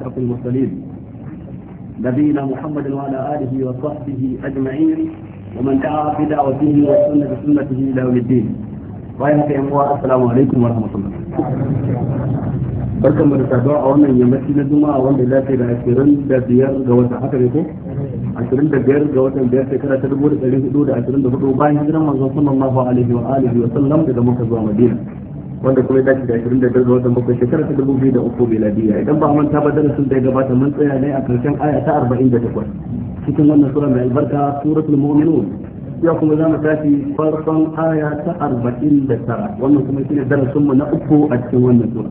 أشرف المرسلين نبينا محمد وعلى آله وصحبه أجمعين ومن دعا بدعوته وسن بسنته إلى يوم الدين. السلام عليكم ورحمة الله. barkan mu da saduwa a wannan yammaci na juma'a wanda ya dace da 25 ga watan haka ne ko 25 ga watan biyar shekara ta 1424 bayan hijiran manzon sallallahu alaihi wa alihi wa sallam daga Makka zuwa Madina wanda kuma ya dace da 25 ga watan bakwai shekara ta 2003 miladiya. Idan ba manta ba darasin da ya gabata mun tsaya ne a karshen aya ta 48 cikin wannan sura mai albarka suratul mu'minun. ya kuma za mu tafi farkon aya ta 49 wannan kuma shine darasin mu na uku a cikin wannan sura.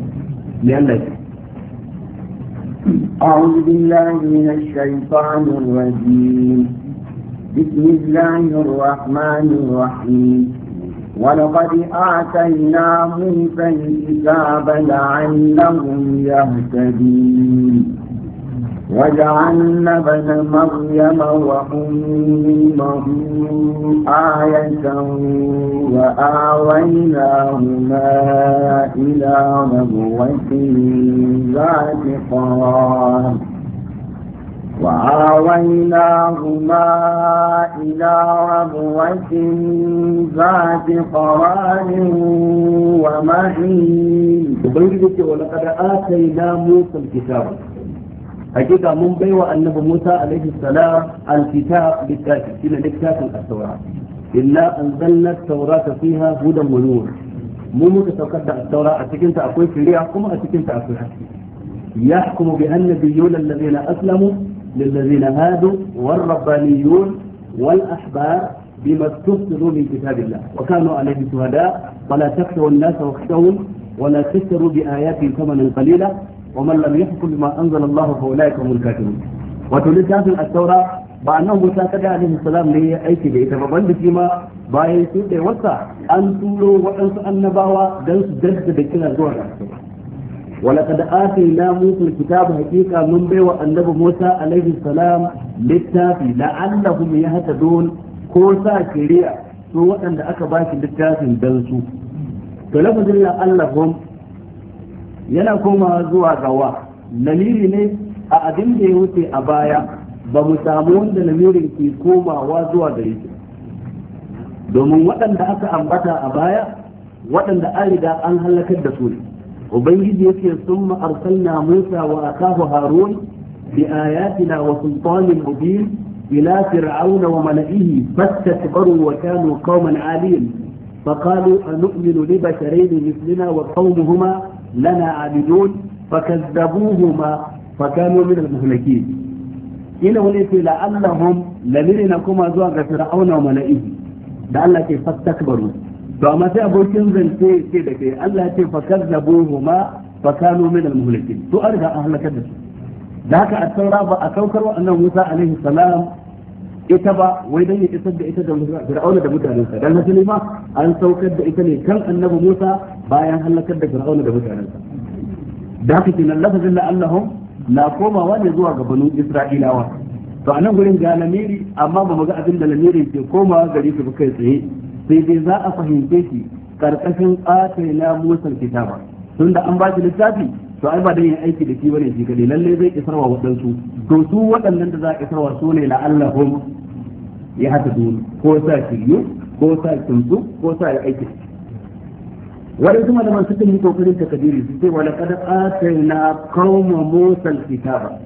أعوذ بالله من الشيطان الرجيم. بسم الله الرحمن الرحيم. ولقد آتينا موسى الكتاب لعلهم يهتدون وجعلنا ابن مريم وأمه آية وآويناهما إلى ربوة ذات قرار ومعين. ولقد آتينا موسى الكتاب. حقيقة من بيوى النبي موسى عليه السلام الكتاب بالكاتب إلى الكتاب التوراة. إلا أنزلنا التوراة فيها هدى ونور. مو متوقد التوراة أتكنت أقول في ريعكم أتكنت أقول حسين. يحكم بها النبيون الذين أسلموا للذين هادوا والربانيون والأحبار بما استحفظوا من كتاب الله وكانوا عليه شهداء فلا تخشوا الناس واخشون ولا تشتروا بآياتي ثمنا قليلا ومن لم يحكم بما أنزل الله فأولئك هم الكافرون. وتلتاف التوراة بأنه موسى كذا عليه السلام لي أيكي بإيتا فبند فيما باين سوء وسع أن تولوا وأنسوا النباوة دنس جد بكنا زور. ولقد آتينا موسى الكتاب حقيقة من بيوى النبي موسى عليه السلام للتافي لعلهم يهتدون كوسا كريع سوء أن أكباك للتافي دنسو. فلفظ لعلهم yana koma zuwa gawa lamiri ne a abin da ya wuce a baya ba mu samu wanda lamirin ke komawa zuwa gare shi domin waɗanda aka ambata a baya waɗanda an riga an halakar da su ne. ubangiji yake summa arsalna musa wa akahu harun bi ayatina wa sultanin mubin ila fir'auna wa mala'ihi fastakbaru wa kanu qauman 'alin فقالوا أنؤمن لبشرين مثلنا وقومهما لنا عابدون فكذبوهما فكانوا من المهلكين. إلى وليس لعلهم لمرنا كما زوغ فرعون وملئه لعلك فاستكبروا فما تأبوا كنزل كده الله فكذبوهما فكانوا من المهلكين. تؤرد أهلك الدس ذاك التوراة أكوكر أن موسى عليه السلام ita ba wai dan ya isar da ita da Fir'auna da mutanensa dan haka ne ma an saukar da ita ne kan annabi Musa bayan halakar da Fir'auna da mutanensa. Da haka kenan lafazin la Allahum na komawa ne zuwa ga banu Isra'ilawa. To anan gurin ga lamiri amma ba mu ga abin da lamirin ke komawa gare su kai tsaye sai dai za a fahimce shi karkashin atayna Musa kitaba tunda an ba shi littafi to ai ba dan yin aiki da shi bane shi kadai lalle zai isarwa waɗansu to su waɗannan da za a isarwa su ne la'allahum ya hata dun ko sa shiryu ko sa tuntu ko sa aiki waɗansu malaman suka yi kokarin takadiri su ce wala kad atayna qauma musa alkitaba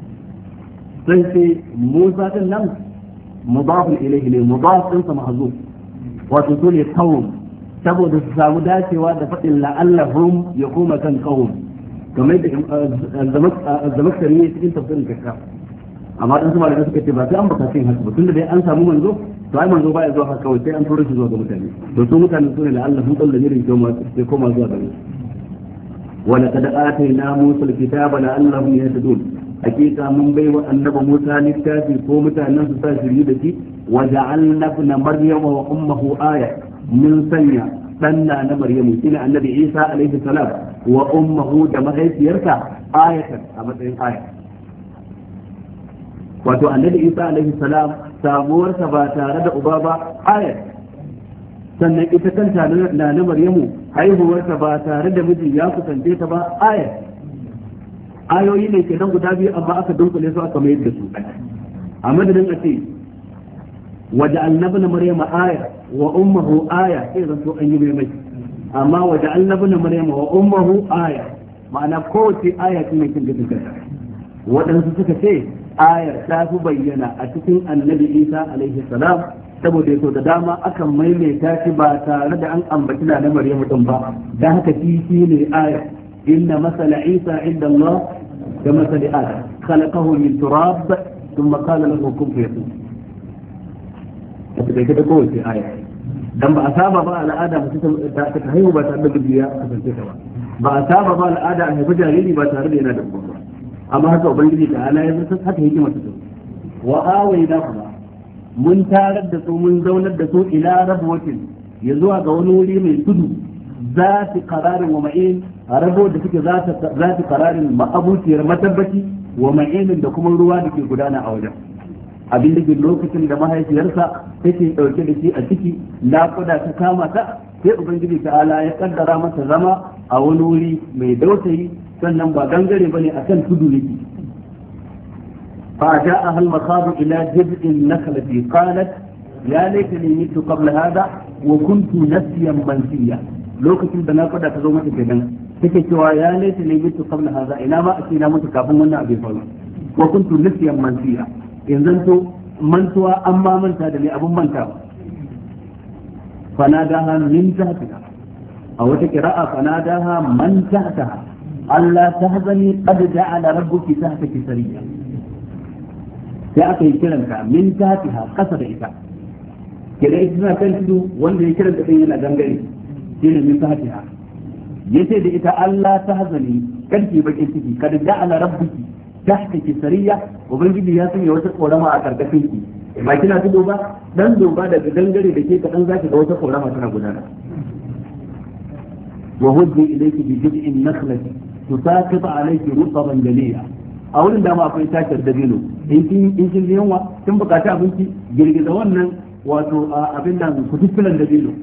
sai sai musa din nan mudaf ilayhi ne mudaf din sa mahzuf wato su ne qaum saboda su samu dacewa da faɗin la'allahum ya koma kan qaum kamar da zamakari ne cikin tafsirin kashaf amma dan sama da suka ce ba sai an baka cin haka ba tunda dai an samu manzo to ai manzo baya zuwa haka kawai sai an tura shi zuwa ga mutane to su mutane su ne da Allah sun tsalla ne sai koma zuwa gare su wa laqad atayna musa alkitaba la'allahum yahtadun hakika mun bai wa annabi musa littafi ko mutanen su sa shiryu da shi wa ja'alna ibn maryama wa ummuhu aya mun sanya danna na maryamu shine annabi isa alaihi salam wa ummuhu da mahaifiyarsa ayatan a matsayin aya wato annabi isa alaihi salam samuwarsa ba tare da uba ba aya sannan ita kanta na maryamu haihuwarta ba tare da miji ya kusance ta ba aya ayoyi ne kenan guda biyu amma aka dunkule su aka mayar da su a madadin a ce waja'alna ibn maryama aya wa ummuhu aya sai zan so an yi mai amma waja'alna ibn maryama wa ummuhu aya ma'ana kowace aya ce mai cin gashin kanta waɗansu suka ce ayar ta fi bayyana a cikin annabi isa alaihi salam saboda yaso da dama akan maimaita shi ba tare da an ambaci na maryamu din ba dan haka shi ne aya inna masala isa inda Allah da masali adam khalaqahu min turab thumma qala lahu kun fayakun ta da kowace aya dan ba a saba ba al'ada mutum ta haihu ba tare da bibiya kasance ta ba a saba ba al'ada a haifi jariri ba tare da yana da ba amma haka ubangiji ta ala ya san haka yake masa wa awayna kuma mun tarar da su mun zaunar da su ila rabwatin ya zuwa ga wani wuri mai tudu zati qararin wa ma'in rabo da suke zati qararin ma'abuciyar matabbaci wa ma'inin da kuma ruwa da ke gudana a wajen abin da ke lokacin da mahaifiyarsa take dauke da shi a ciki naƙuda ta kama ta sai ubangiji ta ala ya kaddara masa zama a wani wuri mai dausayi sannan ba gangare bane akan tudu yake fa ja'a hal makhadu ila jiz'in nakhlati qalat ya laitani mitu qabla hada wa kuntu nasiyan mansiya lokacin da naƙuda ta zo mata kenan take cewa ya laitani mitu qabla hada ina ma a ce na mutu kafin wannan abin faru wa kuntu nasiyan mansiya yanzu to mantuwa an ma manta da ni abun manta ba fanadaha min tahtiha a wata qira'a fanadaha man tahtaha Allah tahzani qad ja'ala rabbuki tahtaki sariya sai aka yi kiranta min tahtiha kasa da ita kida ita kan tudu wanda ya kiranta din yana gangare shine min tahtiha yace da ita Allah tahzani kanki bakin ciki kad ja'ala rabbuki tahtaki sariya ubangiji ya sanya wata korama a karkashin ki ba kina tudu ba dan doba daga dangare da ke kadan zaki ga wata korama tana gudana wa huddi ilayki bi jid'in nakhlati tusaqit alayki rutban jaliya a wurin da ma akwai takar dabino in kin yunwa kin bukaci abinci girgiza wannan wato abin da kutuffulan dabino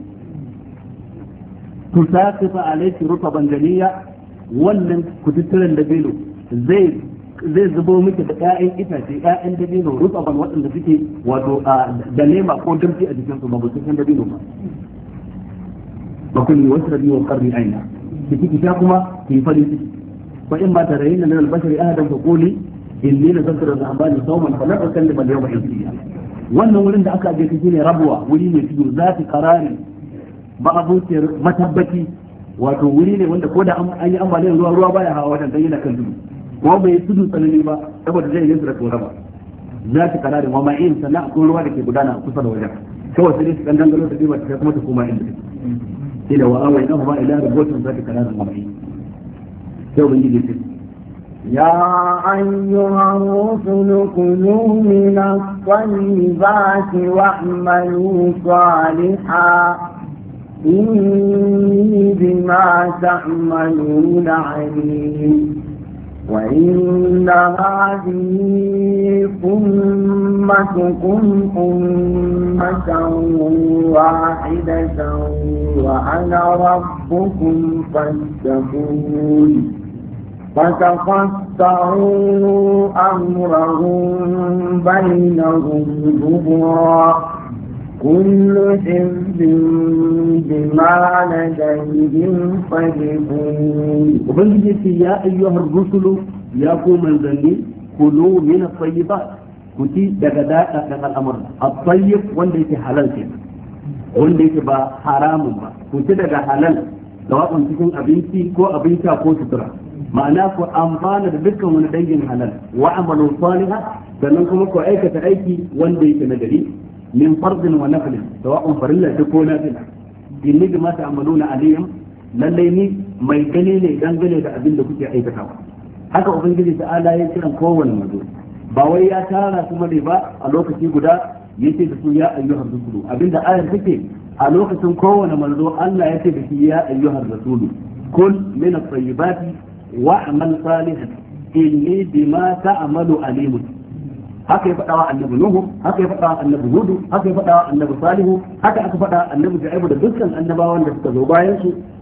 tusaqit alayki rutban jaliya wannan kutuffulan dabino zai zubo miki da ƴaƴan itace ƴaƴan dabino rutsaban waɗanda suke wato da lema ko damfi a jikin su ba su san dabino ba ba kulli wasrabi wa qarri aina kiki ta kuma ki farin ciki fa in ba tarayina min al-bashari ahadan fa quli inni nazartu ar-rahmani sawman fa la ukallima al-yawma insiya wannan wurin da aka aje shi ne rabuwa wuri ne tudu zati qarari ba abokiyar matabbaci wato wuri ne wanda ko da an yi ambaliyar ruwa baya hawa wajen dan yana kan tudu ko bai tudu tsanani ba saboda zai yi su da tsora ba za ta kana da mama'in sannan akwai ruwa da ke gudana a kusa da wajen kawai sai su kan dangalo da diba ta kuma ta koma inda take sai da wa'awai na kuma ila rubutun za ta kana da mama'in sai ubangiji ce يا أيها الرسل كلوا من الطيبات واعملوا صالحا إني بما تعملون عليم وإن هذه أمتكم أمة واحدة وأنا ربكم فاتقون فتقطعوا أمرهم بينهم زبرا كل حزب بما لديهم فرحون وبنجي يا أيها الرسل يا قوم الذنين كلوا من الطيبات كنتي دغداء دغ الأمر الطيب وندي حلال كده وندي با حرام با كنتي دغ حلال سواء cikin abinci ko abinci ko sutura ma'ana ku amfana da dukkan wani dangin halal wa amalu salihah sannan kuma ku aikata aiki wanda yake nagari min fardin wa naflin sawa'un farilla ko nafila inni bima ta'maluna alim lalle ni mai gani ne dangane da abin da kuke aikatawa haka ubangiji ta'ala ya kiran kowanne mazo ba wai ya tara kuma ne ba a lokaci guda yace da su ya ayyuhar rasulu abinda ayar take a lokacin kowanne manzo Allah ya ce da shi ya ayyuhar rasulu kul min at-tayyibati wa'mal salihan inni bima ta'malu alim haka ya faɗa wa annabi nuhu haka ya faɗa wa annabi hudu haka ya faɗa wa annabi salihu haka aka faɗa annabi shu'aibu da dukkan annabawan da suka zo bayan su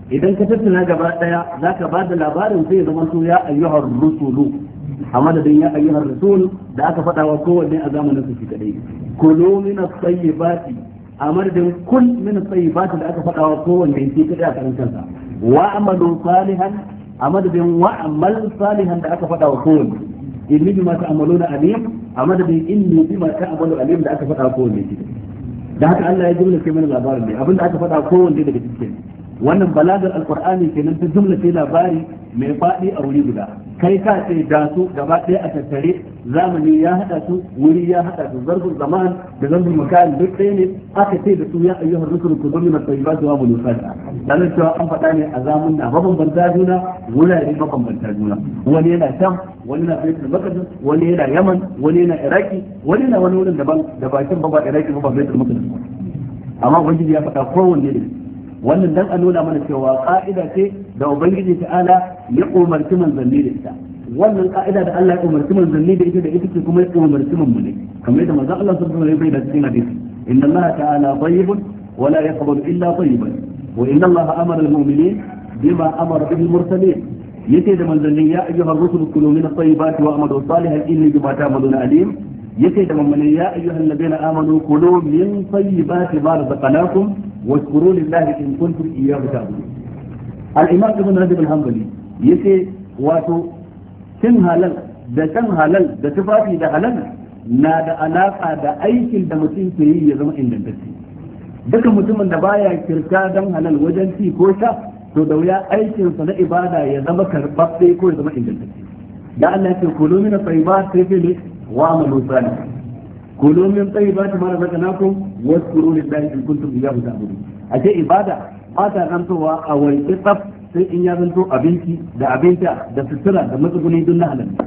idan ka tattuna gaba daya zaka ba da labarin sai ya zama to ya ayyuhar rusulu a madadin ya ayyuhar rasul da aka faɗa wa kowanne a zamanin su shi kadai kulu min at-tayyibati a madadin kul min at-tayyibati da aka faɗa wa kowanne shi kadai a karan kansa wa amalu salihan a madadin wa amal salihan da aka faɗa wa kowanne inni bima ta'maluna alim a madadin inni bima ta'malu alim da aka faɗa wa kowanne shi da haka Allah ya jumla ke mana labarin ne abinda aka faɗa kowanne daga cikin wannan balagar alqur'ani kenan ta jumla ce labari mai faɗi a wuri guda kai ka ce da su gaba ɗaya a tattare zamani ya haɗa su wuri ya haɗa su zarfin zaman da zarfin makan duk ɗaya ne aka ce da su ya ayyuhar rusul ku zumi na tayyibatu wa bulu salih dan cewa an faɗa ne a zamun na mabambanta juna wurare mabambanta juna wani yana sham wani na baitul maqdis wani yana yaman wani yana iraki wani yana wani wurin daban da bakin ba iraki ba baitul maqdis amma ubangiji ya faɗa kowanne ne wannan dan a nuna mana cewa ka'ida ce da ubangiji ta'ala ya umarci manzanni da ita wannan ka'ida da Allah ya umarci manzanni da ita ce kuma ya umarci mu ne kamar yadda manzon Allah sallallahu alaihi wasallam ya bayyana cikin hadisi inna Allah ta'ala tayyibun wa la yaqbalu illa tayyiban wa inna Allah amara al-mu'minin bima amara bihi al-mursalin yace da manzanni ya ayyuhar rusul kulu min at-tayyibati wa amalu salihan inni bima ta'maluna alim yace da mamman ya ayyuhal ladina amanu kulu min tayyibati ma razaqnakum washkuru lillahi in kuntum iyyahu ta'budun al-imam ibn rajab al-hanbali yace wato cin halal da shan halal da tufafi da halal na da alaka da aikin da mutum ke yi ya zama ingantacce duka mutumin da baya kirka dan halal wajen ci ko sha to da wuya aikinsa na ibada ya zama karɓaɓɓe ko ya zama ingantacce da Allah ya ce kulu min at-tayyibat sai ne وعملوا صالحا كلوا من طيبات ما رزقناكم واذكروا لله ان كنتم اياه تعبدون ashe ibada ba ta zantowa a wai tsaf sai in ya zanto abinci da abinta da sutura da matsuguni dun na halal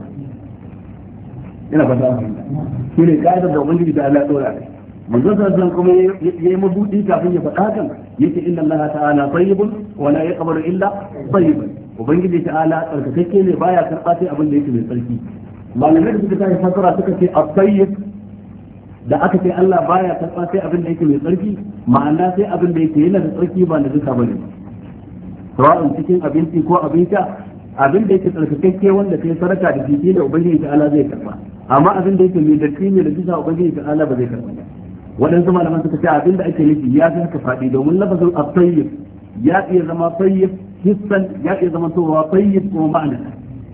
ina ba ta shi ne kaidar da ubangiji da Allah ya dora manzon sallallahu kuma yayi mabudi kafin ya faɗa hakan yake inna Allah ta'ala tayyibun wa la yaqbalu illa tayyiban ubangiji ta'ala tsarkake ne baya karɓa sai abin da yake mai tsarki malamai da suka tashi fasara suka ce at-tayyib da aka ce Allah baya karɓa sai abin da yake mai tsarki ma'ana sai abin da yake yana da tsarki ba na duka bane sawa'un cikin abinci ko abin sha abin da yake tsarkakakke wanda kai saraka da shi da ubangiji ta Allah zai karɓa amma abin da yake mai datti ne da duka ubangiji ta Allah ba zai karɓa waɗansu malaman suka ce abin da ake nufi ya fi haka faɗi domin lafazin at-tayyib ya iya zama tayyib hissan ya iya zama towa tayyib kuma ma'ana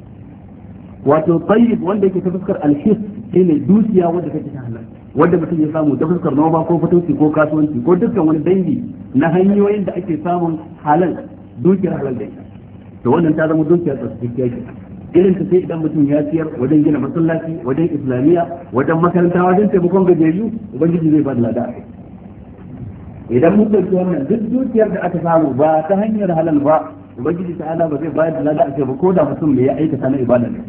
wato tayyib wanda yake ta fuskar alhis shine dukiya wanda take ta halal wanda mutum ya samu ta fuskar noma ko fatauci ko kasuwanci ko dukkan wani dangi na hanyoyin da ake samun halal dukiyar halal da ita to wannan ta zama dukiyar tsarkakkiya ke irin ta sai idan mutum ya ciyar wajen gina masallaci wajen islamiyya wajen makaranta wajen taimakon gajiyayyu ubangiji zai ba da lada idan mun ɗauki wannan duk dukiyar da aka samu ba ta hanyar halal ba ubangiji ta'ala ba zai bayar da lada a ba ko da mutum bai ya aikata na ibada da ita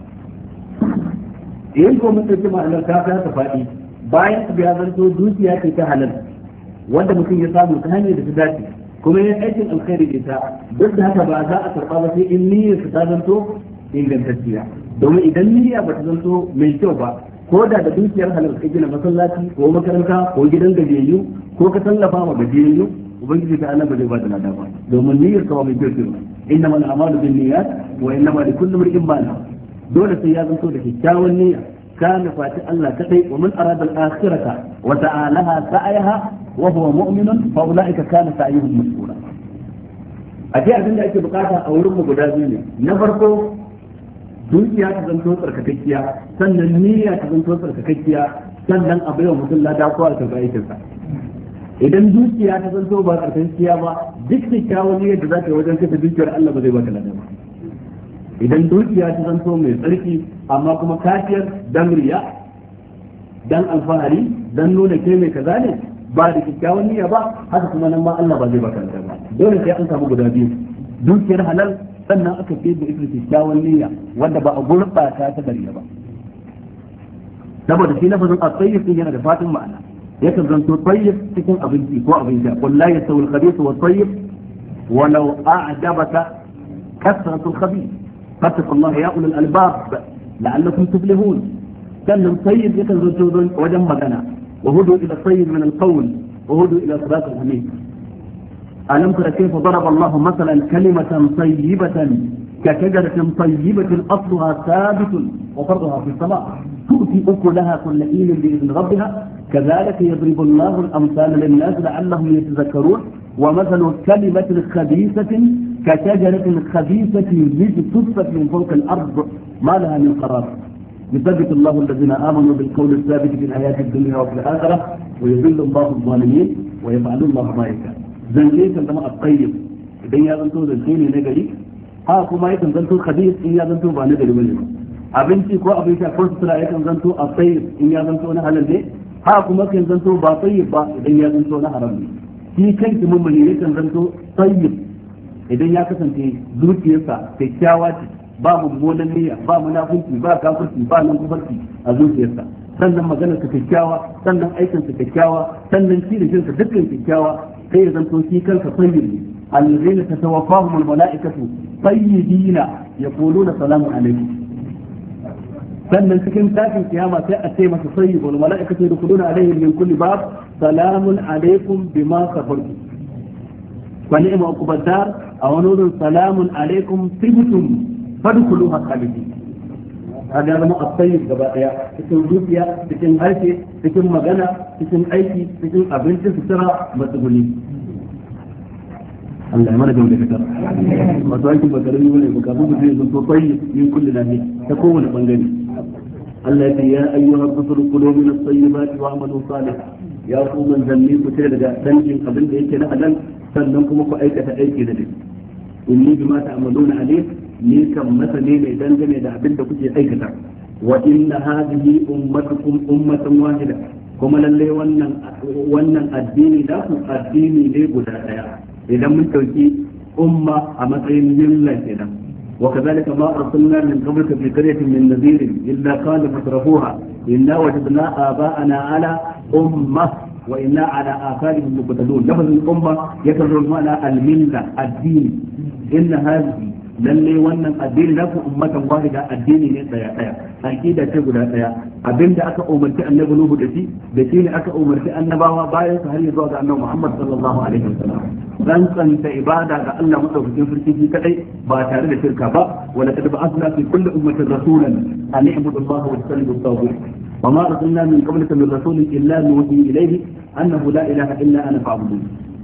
in ko mun ɗauki ma'anar ta ta faɗi bayan abu ya zanto dukiya ce ta halal wanda mutum ya samu ta hanyar da ta dace kuma yin aikin alkhairi da ita duk da haka ba za a karɓa ba sai in niyyar ta zanto ingantacciya domin idan niyya ba ta zanto mai kyau ba ko da dukiyar halal ka gina masallaci ko makaranta ko gidan gajiyayyu ko ka tallafa wa gajiyayyu ubangiji ta Allah ba zai ba da lada ba domin niyyar ka ba mai kyau ce inna mal a'malu bin niyyat wa inna ma likulli imrin ma nawa dole sai ya zanto da kyakkyawan niyya kana fati Allah kadai wa man arada al-akhirata wa ta'alaha sa'ayaha wa huwa mu'minun fa ulaika kana sa'yuhum mashkura aje abin da ake bukata a wurin mu guda biyu ne na farko dukiya ta zanto tsarkakakkiya sannan niyya ta zanto tsarkakakkiya sannan a baiwa mutum lada ko a tafi aikinsa idan dukiya ta zanto ba tsarkakakkiya ba duk kyakkyawan niyyar da za ta yi wajen kasa dukiyar Allah ba zai baka lada ba idan dukiya ta zanto mai tsarki amma kuma kafiyar dan riya dan alfahari dan nuna ke mai kaza ne ba da kyakkyawan niyya ba haka kuma nan ma Allah ba zai baka lada ba dole sai an samu guda biyu dukiyar halal sannan aka fi da ita kyakkyawan niyya wanda ba a gurɓata ta dariya ba saboda shi lafazin at-tayyib din yana da fatin ma'ana yakan zanto tayyib cikin abinci ko abin sha qul la yastawi al-khabith wa at-tayyib walau a'jabaka kasratu al-khabith fattaqullaha ya ulul albab la'allakum tuflihun sannan tayyib yakan zanto wajen magana wa hudu ila tayyib min al-qawl wa hudu ila sirat al-hamid ألم تر كيف ضرب الله مثلا كلمة طيبة كشجرة طيبة أصلها ثابت وفرعها في السماء تؤتي أكلها كل حين بإذن ربها كذلك يضرب الله الأمثال للناس لعلهم يتذكرون ومثل كلمة خبيثة كشجرة خبيثة اجتثت من فوق الأرض ما لها من قرار يثبت الله الذين آمنوا بالقول الثابت في الحياة الدنيا وفي الآخرة ويذل الله الظالمين ويفعل الله ما يشاء زنجي كما الطيب idan ya zanto zance ne na gari ha kuma yakan zanto khabith in ya zanto ba na gari bane abinci ko abin sha ko sutura yakan zanto a tayyib in ya zanto na halal ne ha kuma kan zanto ba tayyib ba idan ya zanto na haram ne shi kanki mummuni yakan zanto tayyib idan ya kasance zuciyarsa kyakkyawa ce ba mummunan niyya ba munafiki ba kafirci ba nan kufarci a zuciyarsa sannan maganar ka kyakkyawa sannan aikin ka kyakkyawa sannan shi da jinsa dukkan kyakkyawa sai ya zanto shi kansa tayyib الذين تتوفاهم الملائكة طيبين يقولون سلام عليكم sannan cikin tashin kiyama sai a ce masa sayyid wal mala'ikatu yadkhuluna alaihim min kulli bab salamun alaikum bima sabartum wa ni'ma uqbadar aw nurun salamun alaikum tibtum fadkhuluha khalidin hada zama at-tayyib gaba daya cikin zuciya cikin harshe cikin magana cikin aiki cikin abinci sutura matsuguni Allah ya mana da fitar wato aikin bakarami wani bukatu da zai zanto tsayi min kulli lahi ta kowane bangare Allah ya ya ayyuha rusulu kulu min at-tayyibati wa amalu salih ya ku manzanni ku tare daga dangin abin da yake na halal sannan kuma ku aikata aiki da dai inni bima ta'maluna alim ni kan masane mai dangane da abin da kuke aikata wa inna hadhihi ummatukum ummatan wahida kuma lalle wannan addini da ku addini ne guda daya idan mun dauki umma a matsayin milla kenan wa kadhalika ma arsalna min qablika fi qaryatin min nadhir illa qala fatrafuha inna wajadna aba'ana ala umma wa inna ala atharihim muqtadun lafazul umma yakunu ma'ana al-milla ad-din inna hadhihi lalle wannan addini na ku ummatan wahida addini ne daya daya aqida ce guda daya abinda aka umarci annabi Nuhu da shi ne aka umarci annabawa bayan su har zuwa ga annabi Muhammad sallallahu alaihi wasallam dan tsanta ibada ga Allah madaukakin sarki shi kadai ba tare da shirka ba wala kad ba'athna fi kulli ummatin rasulan an i'budu Allah wa tajtanibu at-taghut wa ma arsalna min qablika min rasulin illa nuhi ilayhi annahu la ilaha illa ana fa'budun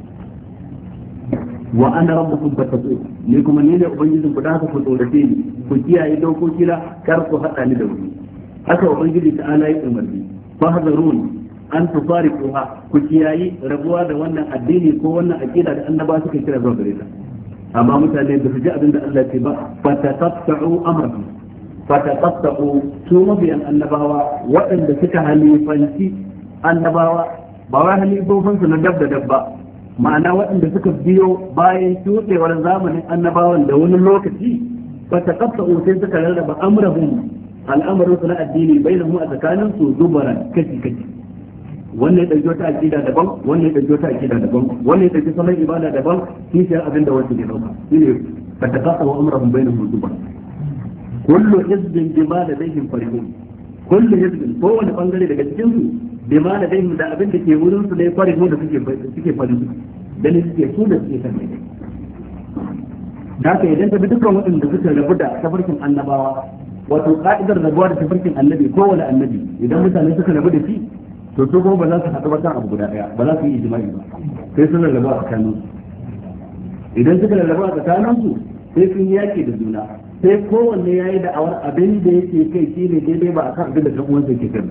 wa ana rabbukum fattaqun ni kuma ni ne ubangijin ku da haka ku tsorace ni ku kiyaye dokoki na kar ku hada ni da wani haka ubangiji ta ala yi umarni fa hadarun an tufariquha ku kiyaye rabuwa da wannan addini ko wannan aqida da annaba suka kira zuwa gare ta amma mutane da su ji abin da Allah ce ba fataqta'u amrakum fataqta'u su mabiyan annabawa waɗanda suka halifanci annabawa ba wai halifofin su na dab da dabba ma'ana waɗanda suka biyo bayan shuɗewar zamanin annabawan da wani lokaci ba ta kafa sai suka rarraba amrahum al'amarin su na addini bainahum a tsakanin su zubaran kashi kashi wannan ya ɗauki wata aƙida daban wannan ya ɗauki wata aƙida daban wannan ya ɗauki salon ibada daban shi shi abin da wasu ke ɗauka shine ba ta kafa wa amrahum bainahum zubaran kullu hizbin bima ladayhim farihun kullu hizbin kowane bangare daga cikin su bima da dai da abin da ke wurin su ne farin mu da suke farin dan suke su da suke kan ne da haka idan ka bi dukkan waɗanda suka rabu da tafarkin annabawa wato ka'idar rabuwa da tafarkin annabi kowane annabi idan mutane suka rabu da shi to su kuma ba za su haɗu ba kan abu guda ɗaya ba za su yi ijma'i ba sai sun rarrabu a tsakanin su idan suka rarrabu a tsakanin su sai sun yaki da juna sai kowanne ya yi da'awar abin da yake kai shi ne daidai ba a kan abin da ɗan uwansa ke kai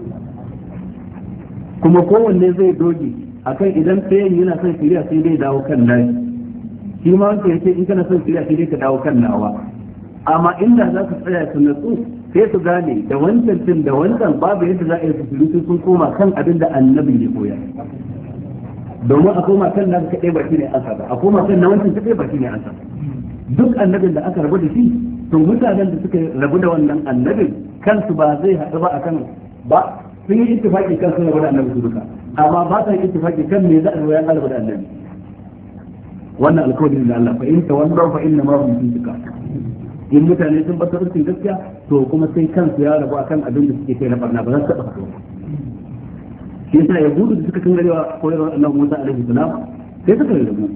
kuma kowanne zai doge akan idan ɗayan yana son shirya sai dai dawo kan nashi shi ma wanda yake in kana son shirya sai dai ka dawo kan nawa amma inda za su tsaya su natsu sai su gane da wancan din da wancan babu yadda za a yi su shiru sun koma kan abin da annabi ya koya domin a koma kan nan kaɗai ba shi ne ansa ba a koma kan na wancan kaɗai ba shi ne ansa duk annabin da aka rabu da shi to mutanen da suka rabu da wannan annabin kansu ba zai haɗu ba akan ba sun yi ittifaki kan sun rabu da annabi su duka amma ba sa yi ittifaki kan me za a ya rabu da annabi wannan alƙawarin da Allah fa in tawallaw fa inna ma hum fi shikak in mutane sun bar sarkin gaskiya to kuma sai kansu ya rabu akan abin da suke kai na barna ba za su taɓa haɗuwa shi yasa yahudu da suka kan garewa koyarwar annabi Musa alaihi salam sai suka rabu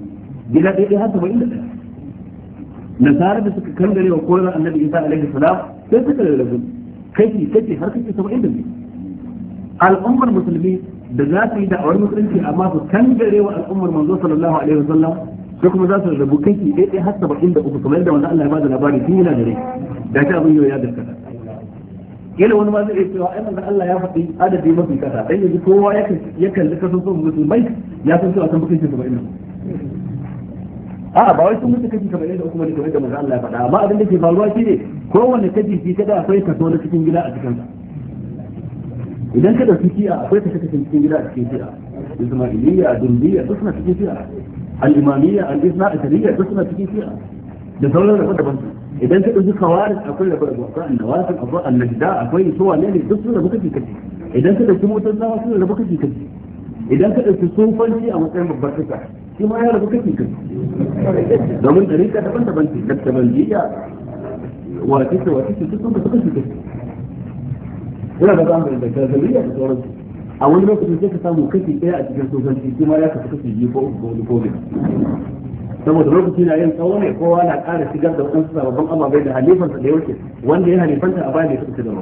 gida ɗaya har 71 nasara da suka kangare wa koyar annabi Isa alaihi salam sai suka rarrabu kashi har kashi 72 al'ummar musulmi da za su yi da'awar musulunci amma su kangare wa al'ummar manzo sallallahu alaihi wasallam sai kuma za su rarrabu kashi ɗaya har 73 kamar yadda manzo Allah ya bada labari tun yana da rai da ta abin yau ya gaskata yana wani ma zai iya cewa ai manzo Allah ya faɗi adadi mafi kasa dan yanzu kowa ya kalli kasan son musulmai ya san cewa san kashi 70 a'a ba wai sun mutu kashi 73 kuma ne kamar da manzo Allah ya faɗa amma abin da ke faruwa shine kowanne kashi shi kada akwai kaso na cikin gida a cikin sa idan ka dauki shi'a akwai kaso cikin gida a cikin shi'a ismailiyya durbiya duk suna cikin shi'a al-imamiyya al-isna al-shari'a duk suna cikin shi'a da sauran daban-daban idan ka dauki khawarij akwai rabu akwai an-nawasib akwai an-najda akwai su wane ne duk suna kashi kashi idan ka dauki mutazawa suna rabu kashi kashi idan ka dauki sufanci a matsayin babbar kasa shi ma ya rabu kashi kashi domin dariƙa daban-daban ce da tabanjiya wace duk sun kasu kashi kashi ina da zamu da kazaliya da sauransu a wani lokacin sai ka samu kashi ɗaya a cikin sufanci shi ma ya kasu kashi biyu ko uku wani ko saboda lokaci na yin tsawo ne kowa na ƙara shigar da wadansu sababbin ababai da halifansa da yake wanda ya halifanta a baya ne suka da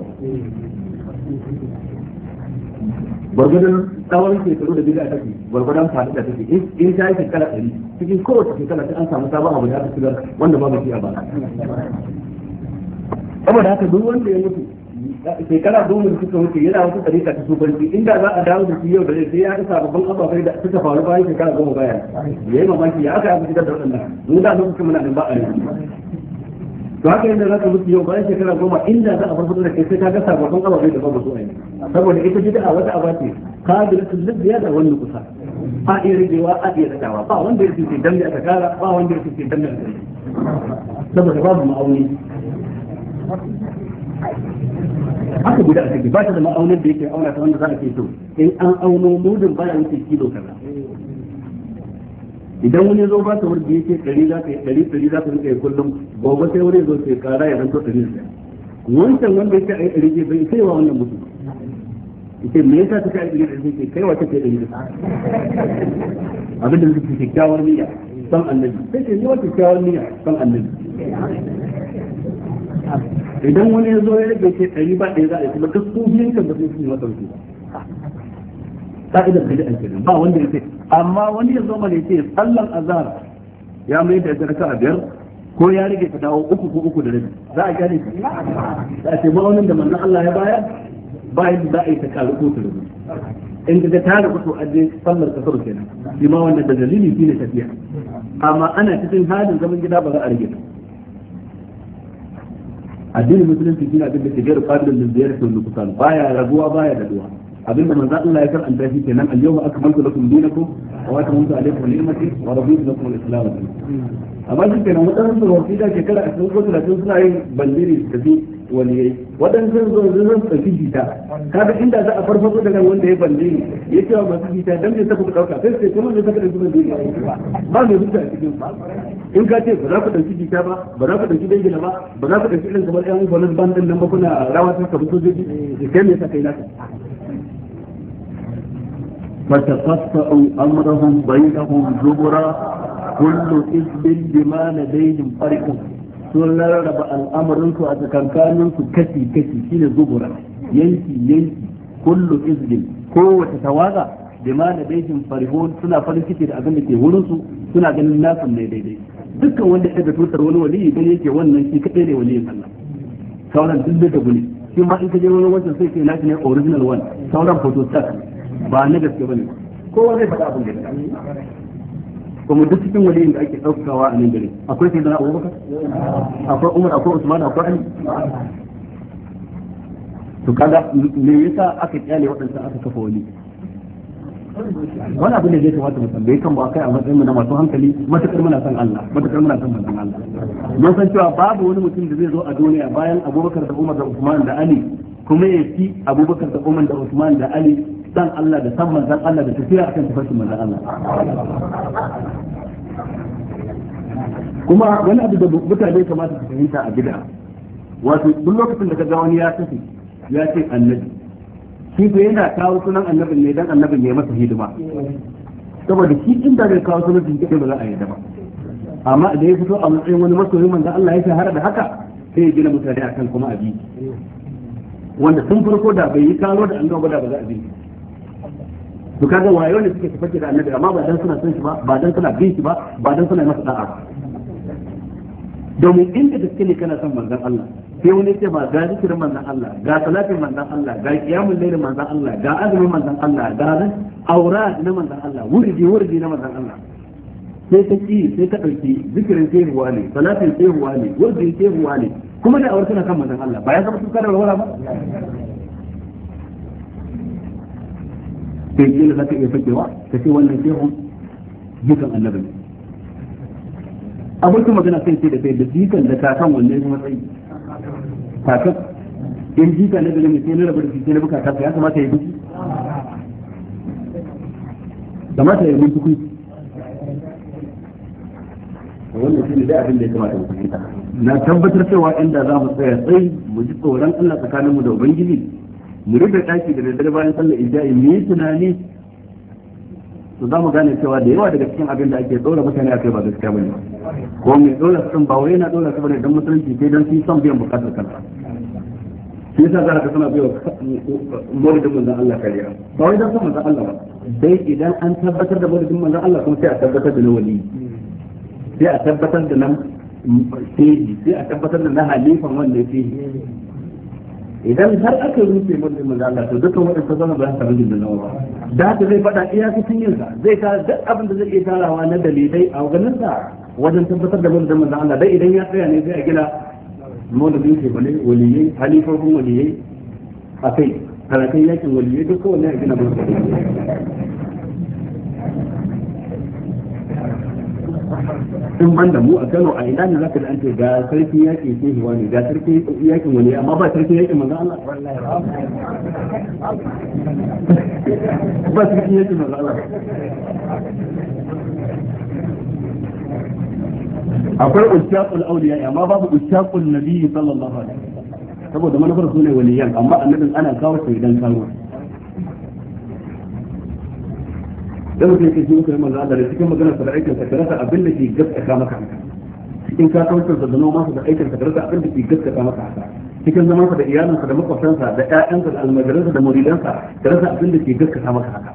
gwargwadon tsawon shekaru da bid'a take gwargwadon faɗi da take in ta yi shekara 100 cikin kowace shekara sai an samu sabon abu da aka shigar wanda babu shi a baya saboda haka duk wanda ya mutu shekara 10 da suka wuce yana wata tarika ta sufanci inda za a dawo da shi yau da sai ya ga sababbin ababai da suka faru bayan shekara 10 baya yayi mamaki ya aka shigar da waɗannan mu da lokacin muna nan ba a yi to haka yadda za ka mutu yau bayan shekara 10 inda za a farfado da kai sai ka ga sababbin ababai da babu su a yi saboda ita bid'a wata aba ce kadiratul lidya da wani kusa a iya rigewa a iya rikawa ba wanda ya ce dan da aka kara ba wanda ya ce dan da aka yi saboda babu ma'auni haka guda a cikin ba ta da ma'aunin da yake auna ta wanda za a ce to in an auno mudun baya wuce kilo kaza idan wani zo ba ta wurin yake 100 za ka yi 100 za ka rika yi kullum gobe sai wani zo sai kara ya zanto 100 wancan wanda yake ai 100 bai sai wa wannan mutum ita me yasa take ai 100 sai kai wata ce 100 abin da suke kyakkyawar niyya san annabi sai ce ni wata kyakkyawar niyya san annabi idan wani ya zo ya rage ce 100 ba ɗaya za a yi kuma duk sufiyan kan da su yi masa wuce ka'idar da an kenan ba wanda ya ce amma wani ya zo mana ya ce sallan azhar ya mai da raka'a 5 ko ya rage ta dawo 3 ko 3 da rabi za a gane shi za a ce ba wannan da manzon Allah ya bayar ba yadda za a yi ta karu ko ta rabu in ga ta rabu to aje sallar kasar kenan shi ma wannan da dalili shine tafiya amma ana cikin halin zaman gida ba za a rage ta addinin musulunci shine abin da ke gairu qabilun lil ziyarati wal nuqsan baya rabuwa baya da duwa abinda manzo Allah ya karanta shi kenan al-yawma akmaltu lakum dinakum wa atmamtu alaykum ni'mati wa raditu lakum al-islam amma shi kenan wadannan su wasida ke kala a cikin gudu suna yin bandiri da su waliyai wadannan sun zo su tafi jita kaga inda za a farfado daga wanda ya bandiri ya ce wa masu jita dan ne saka ku dauka sai sai kuma ne saka da bandiri ba ne rubuta a cikin in ka ce ba za ku dauki jita ba ba za ku dauki dangina ba ba za ku dauki irin kamar yan bonus bandin nan ba kuna rawa ta ka sojoji kai ne saka ina فتقطعوا أمرهم بينهم زبرا كل حزب بما لديهم فرح sun rarraba al'amarinsu a tsakankaninsu kashi shine zubura yanki kullu izbin kowace tawaga da ma da daijin farihun suna farin ciki da abin da ke wurinsu suna ganin nasu ne daidai dukkan wanda ya ga tutar wani waliyi dan yake wannan shi kadai ne waliyin Allah sauran duk da gune shi ma in ka je wani wancan sai ke nashi ne original one sauran photostat ba na gaske bane kowa zai faɗa abin da ya kuma duk cikin waliyin da ake ɗaukawa a nan gari akwai sai da Abubakar akwai Umar akwai Usman akwai Ali to kaga me yasa aka kyale waɗansu aka kafa wali wani abin da zai kamata mu tambaye kan ba kai a matsayin mu na masu hankali matakar muna san Allah matakar muna san manzon Allah mun san cewa babu wani mutum da zai zo a duniya bayan Abubakar da Umar da Usman da Ali kuma ya fi Abubakar da Umar da Usman da Ali san Allah da san manzon Allah da tafiya akan tafarkin manzon Allah kuma wani abu da mutane kamata su fahimta a bid'a wato duk lokacin da ka ga wani ya tafi ya ce annabi shi ko yana kawo sunan annabin ne dan annabin ya masa hidima saboda shi inda zai kawo sunan shi ba za a yi da ba amma da ya fito a matsayin wani masoyin manzon Allah ya shahara da haka sai ya gina mutane akan kuma abi wanda sun farko da bai yi karo da annabi da ba za a bi to kaga wayo ne suke tafi da annabi amma ba dan suna son shi ba dan suna bin shi ba dan suna masa da'a domin inda gaske ne kana son manzon Allah sai wani ce ba ga zikirin manzon Allah ga salatin manzon Allah ga qiyamul layl manzon Allah ga azumin manzon Allah ga aura na manzon Allah wurdi na manzon Allah sai ta ki sai ta dauki zikirin sai ruwa ne salatin sai ruwa ne wurdin sai ruwa ne kuma da aure tana kan manzon Allah ba ya zama tukar da wala ba sai kila za ka iya fakewa ka ce wannan shehun jikan annabi ne abokin magana sai ce da kai da jikan da kakan wanne kuma matsayi kakan in jika na gani sai na rabu da shi sai na buka kasa ya kamata ya yi buki kamata ya yi buki wannan shi ne da abin da ya kamata mu fahimta na tabbatar cewa inda za mu tsaya tsayi mu ji tsoron Allah tsakaninmu da ubangiji mu rufe daki da daddare bayan sallar isha'i mu yi tunani to za mu gane cewa da yawa daga cikin abin da ake dora mutane akai ba gaskiya bane ko mai dora sun ba wai yana dora su bane dan musulunci sai dan sun son biyan bukatar kansa shi yasa za ka suna biyo maulidin manzon Allah kariya ba wai dan son manzon Allah ba sai idan an tabbatar da maulidin manzon Allah kuma sai a tabbatar da na wali sai a tabbatar da nan sai a tabbatar da na halifan wanda yake idan har aka rufe mulkin manzo Allah to dukkan wadanda zama ba su rubin da nawa ba da haka zai fada iyakacin yin sa zai ta duk abin da zai iya tarawa na dalilai a ganin sa wajen tabbatar da mulkin manzo Allah dai idan ya tsaya ne sai a gina maulidin ke bane waliyai halifofin waliyai akai karakai yakin waliyai duk kowanne a gina mulkin in ban da mu a Kano a ina ne zaka da an ce ga sarki yaki ke hiwa ne ga sarki yakin wani amma ba sarki yakin manzo Allah ba sarki yakin manzo Allah akwai ushaqul awliya amma babu ushaqul nabi sallallahu alaihi wasallam saboda manufar su ne waliyan amma annabin ana kawo shi idan kawo dan mutum yake jin kai manzo Allah cikin maganar sa da aikin sa karasa abin da ke gaskata maka haka cikin kasuwancin sa da noman sa da aikin sa karasa abin da ke gaskata maka haka cikin zaman sa da iyalansa da makwabtansa da ƴaƴansa da almajiransa da muridansa karasa abin da ke gaskata maka haka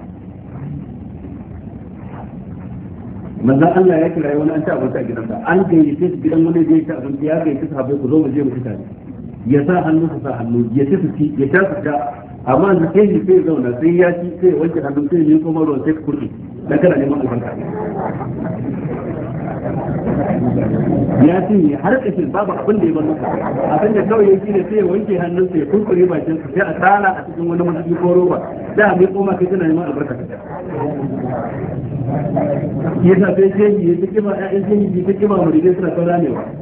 manzo Allah ya kira wani an ci abinci a gidansa an gayyace shi gidan wani zai ci abinci ya gayyace sahabbai ku zo mu je mu ci tare ya sa hannu su sa hannu ya ci su ci ya ta su ta amma da sai shi sai zauna sai ya ci sai wanke hannun sai ne kuma ruwan sai kurki da kana neman albarka ya ci har kashin babu abin da ya bar maka abin da kawai yake ne sai ya wanke hannun sai ya kurkure bakin sa sai a tsala a cikin wani mutum ko roba da mai koma kai kana neman albarka yasa sai shehi ya take ba ƴaƴan shehi ya take ba muridai suna kaura ne wa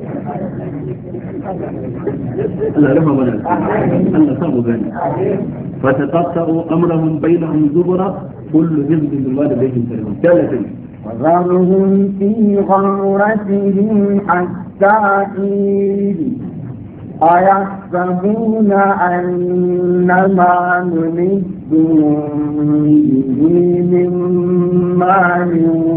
Allah rahma mana Allah sa mu gani fa taqatta'u amrahum bainahum zubura kullu hizbin bima ladayhim farihun ثالثا وذرهم في غمرتهم حتى حين أيحسبون أنما نمدهم به من مال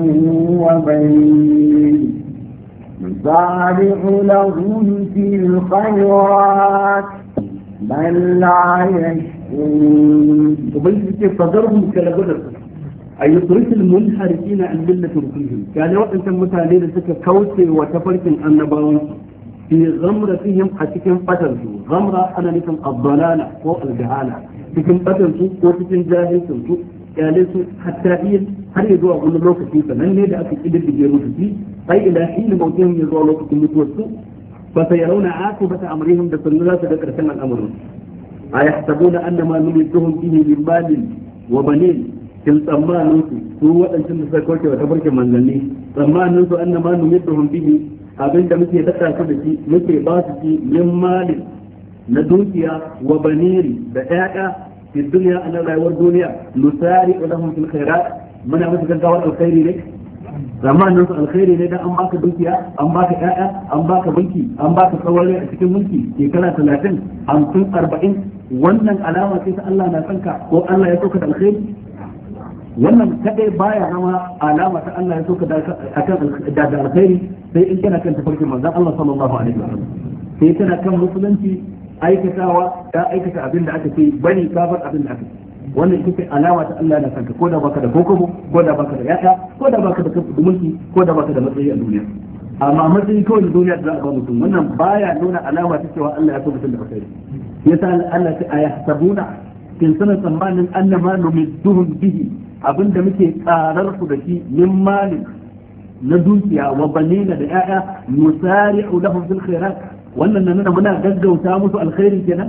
وبنين نسارع لهم في الخيرات بل لا يشعرون وبيجي صدرهم كالبدر أي يترك المنحرفين عن ملة رسولهم يعني وقت أنت متعليل سكة كوسي وتفرق النبوي في غمرتهم أتكن قتلوا غمرة أنا لكم الضلالة والجهالة تكن قتلوا وتكن جاهلتوا يعني حتى هل يدعو أقول الله كيفا لن يدعى في إدل بجيروتي أي إلى حين موتهم يدعو الله كيفا متوسط فسيرون عاقبة أمرهم بسن الله تذكر سنة الأمر أيحسبون أن ما نمدهم به من مال وبنين kin tsammanin su waɗancan da suka kauce wa tabarkin manzanni tsammanin su annama numidduhum bihi abinda muke daka su da shi muke ba su ci min malin na dukiya wa baniri da ƴaƴa fi dunya ana rayuwar duniya nusari lahum fil khairat muna musu gaggawar alkhairi ne tsammanin su alkhairi ne dan an baka dukiya an baka ƴaƴa an baka banki an baka tsawon a cikin mulki shekara 30 50 40 wannan alama ce ta Allah na sanka ko Allah ya sauka da alkhairi wannan kadai baya zama alama ta Allah ya soka da alkhairi sai in kana kan tafarkin manzon Allah sallallahu alaihi wasallam sai kana kan musulunci aikatawa ka aikata abin da aka ce bari ka bar abin da aka ce wannan ita ce alama ta Allah na sanka ko da baka da kokobo ko da baka da yaya ko da baka da mulki ko da baka da matsayi a duniya amma matsayi kawai da duniya da za a ba mutum wannan baya nuna alama ta cewa Allah ya so mutum da alkhairi yasa Allah ta ayahsabuna kin sanan tsammanin annama numidduhum bihi abinda muke tsarar su da shi min malik na dukiya wa banina da yaya nusari'u lahum fil khairat wannan nan muna gaggauta musu alkhairi kenan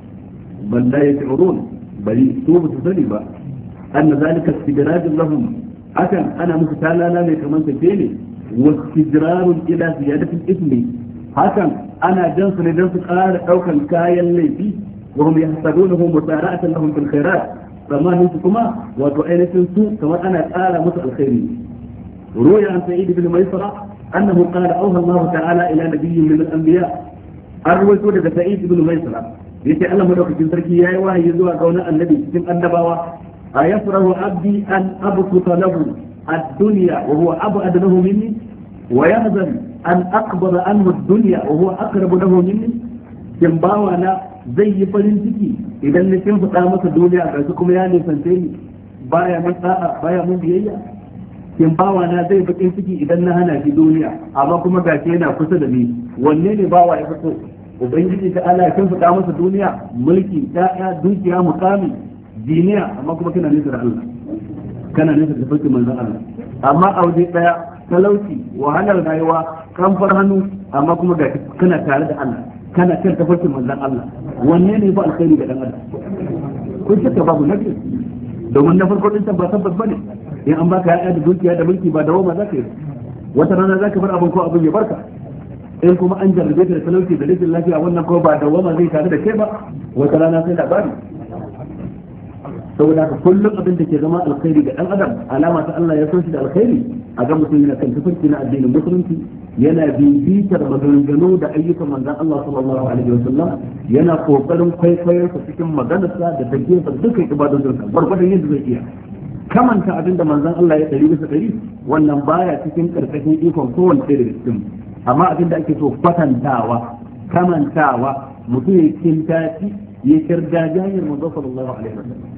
bal la yash'urun bari su ba su sani ba anna zalika istidrajun lahum akan ana musu talala ne kaman sake ne wa istidrarun ila ziyadatil ismi hakan ana jan su ne dan su ƙara daukan kayan laifi wa hum yahsabunahu musara'atan lahum fil khairat zamanin su kuma wato ainihin su kamar ana ƙara musu alkhairi ruya an sa'id ibn maysara annahu qala awha Allah ta'ala ila nabiyyin min al-anbiya an ruwaito daga sa'id ibn maysara yace Allah madaukakin sarki yayi wahayi zuwa ga wani annabi cikin annabawa ayasrahu abdi an absuta lahu ad-dunya wa huwa ab'ad lahu minni wa yahzan an aqbada anhu ad-dunya wa huwa aqrab lahu minni kin bawa na zai yi farin ciki idan na kin fada masa duniya ga kuma ya nisance ni baya mun da'a baya mun biyayya kin bawa na zai bakin ciki idan na hana shi duniya amma kuma gashi yana kusa da ni wanne ne bawa ya fito ubangiji ta Allah kin fada masa duniya mulki ta'ya dukiya mukami diniya amma kuma kana nisa da Allah kana nisa da farkin manzon Allah amma a waje daya talauci wahalar rayuwa kamfar hannu amma kuma ga kana tare da Allah kana kan tafarkin manzon Allah wanne ne ba alkhairi ga dan adam kun shakka babu nabi domin na farko din ba tabbas bane in an baka ya'ya da dukiya da mulki ba dawo ma zaka yi wata rana zaka bar abin ko abin ya barka in kuma an jarrabe ka da talauci da rashin lafiya wannan ko ba dawo ma zai tare da kai ba wata rana sai labari saboda haka kullum abin da ke zama alkhairi ga dan adam alama ta Allah ya so shi da alkhairi a ga mutum yana kan tafarki na addinin musulunci yana bibitar maganganu da ayyukan manzon Allah sallallahu alaihi wasallam yana kokarin kwaikwayar sa cikin maganarsa da tafiyarsa da dukkan ibadodinsa gwargwadon yadda zai iya kamanta abin da manzon Allah ya 100% wannan baya cikin karkashin ikon kowanne ɗaya daga cikin amma abin da ake so kwatantawa kamantawa mutum ya kintaci ya kirga jahil manzon sallallahu alaihi wasallam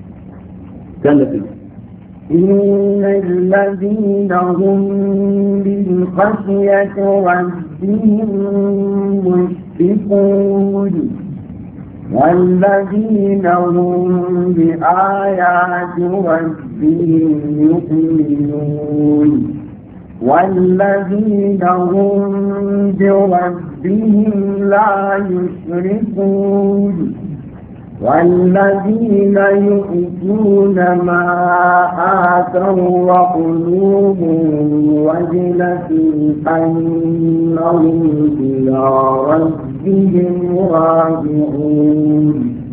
إن الذين هم بالخشية ربهم مشفقون والذين هم بآيات ربهم يؤمنون والذين هم بربهم لا يشركون والذين يؤتون ما آتوا وقلوبهم وجلة أنهم إلى ربهم راجعون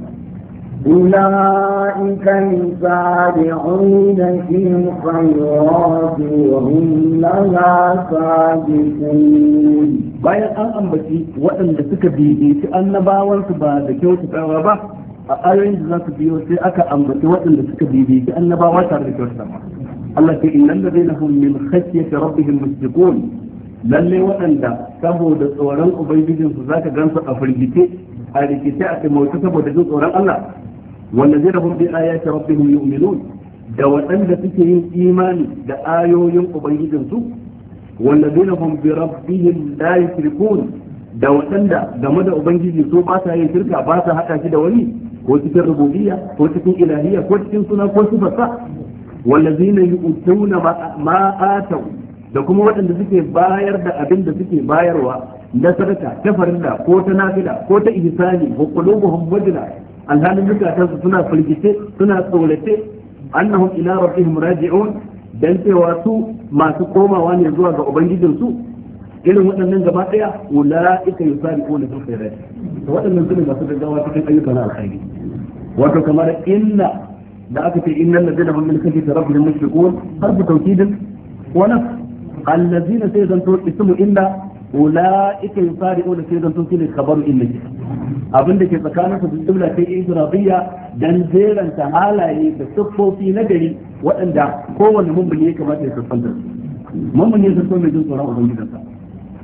أولئك يسارعون في الخيرات وهم لها سابقون bayan an ambaci waɗanda suka bibiyi annabawansu ba da kyautatawa ba a ayoyin da za su biyo sai aka ambaci waɗanda suka bibiyi annabawa tare da kyautatawa Allah ce innal ladina hum min khashyati rabbihim mushfiqun lalle waɗanda saboda tsoron ubangijin su zaka gansu a firgice a rikice a kimauta saboda jin tsoron Allah wallazina hum bi ayati rabbihim yu'minun da waɗanda suke yin imani da ayoyin ubangijin su والذين هم بربهم لا يشركون da waɗanda game da ubangiji so ba sa yin shirka ba sa haɗa shi da wani ko cikin rububiyya ko cikin ilahiyya ko cikin suna ko sifarsa wallazina yu'tuna ma atau da kuma waɗanda suke bayar da abin da suke bayarwa na sadaka ta farilla ko ta nafila ko ta ihsani wa qulubuhum wajla alhalin zukatansu suna firgice suna tsorace annahum ila rabbihim raji'un dan cewa su masu komawa ne zuwa ga ubangijinsu irin waɗannan gaba ɗaya ula'ika yusariquna fil khairat waɗannan sune masu gaggawa cikin ayyukan alkhairi wato kamar inna da aka ce innal ladina hum min khashyati rabbihim mushfiqun harfu tawkidin wa nafs allazina sai zanto ismu inna ula'ika yusariquna sai zanto shine khabaru inna abin da ke tsakanin su jumla ta isra'iyya dan jeranta halaye da siffofi na gari waɗanda kowanne mummuni ya kamata ya siffanta mummuni ya san mai jin tsoron ubangijinsa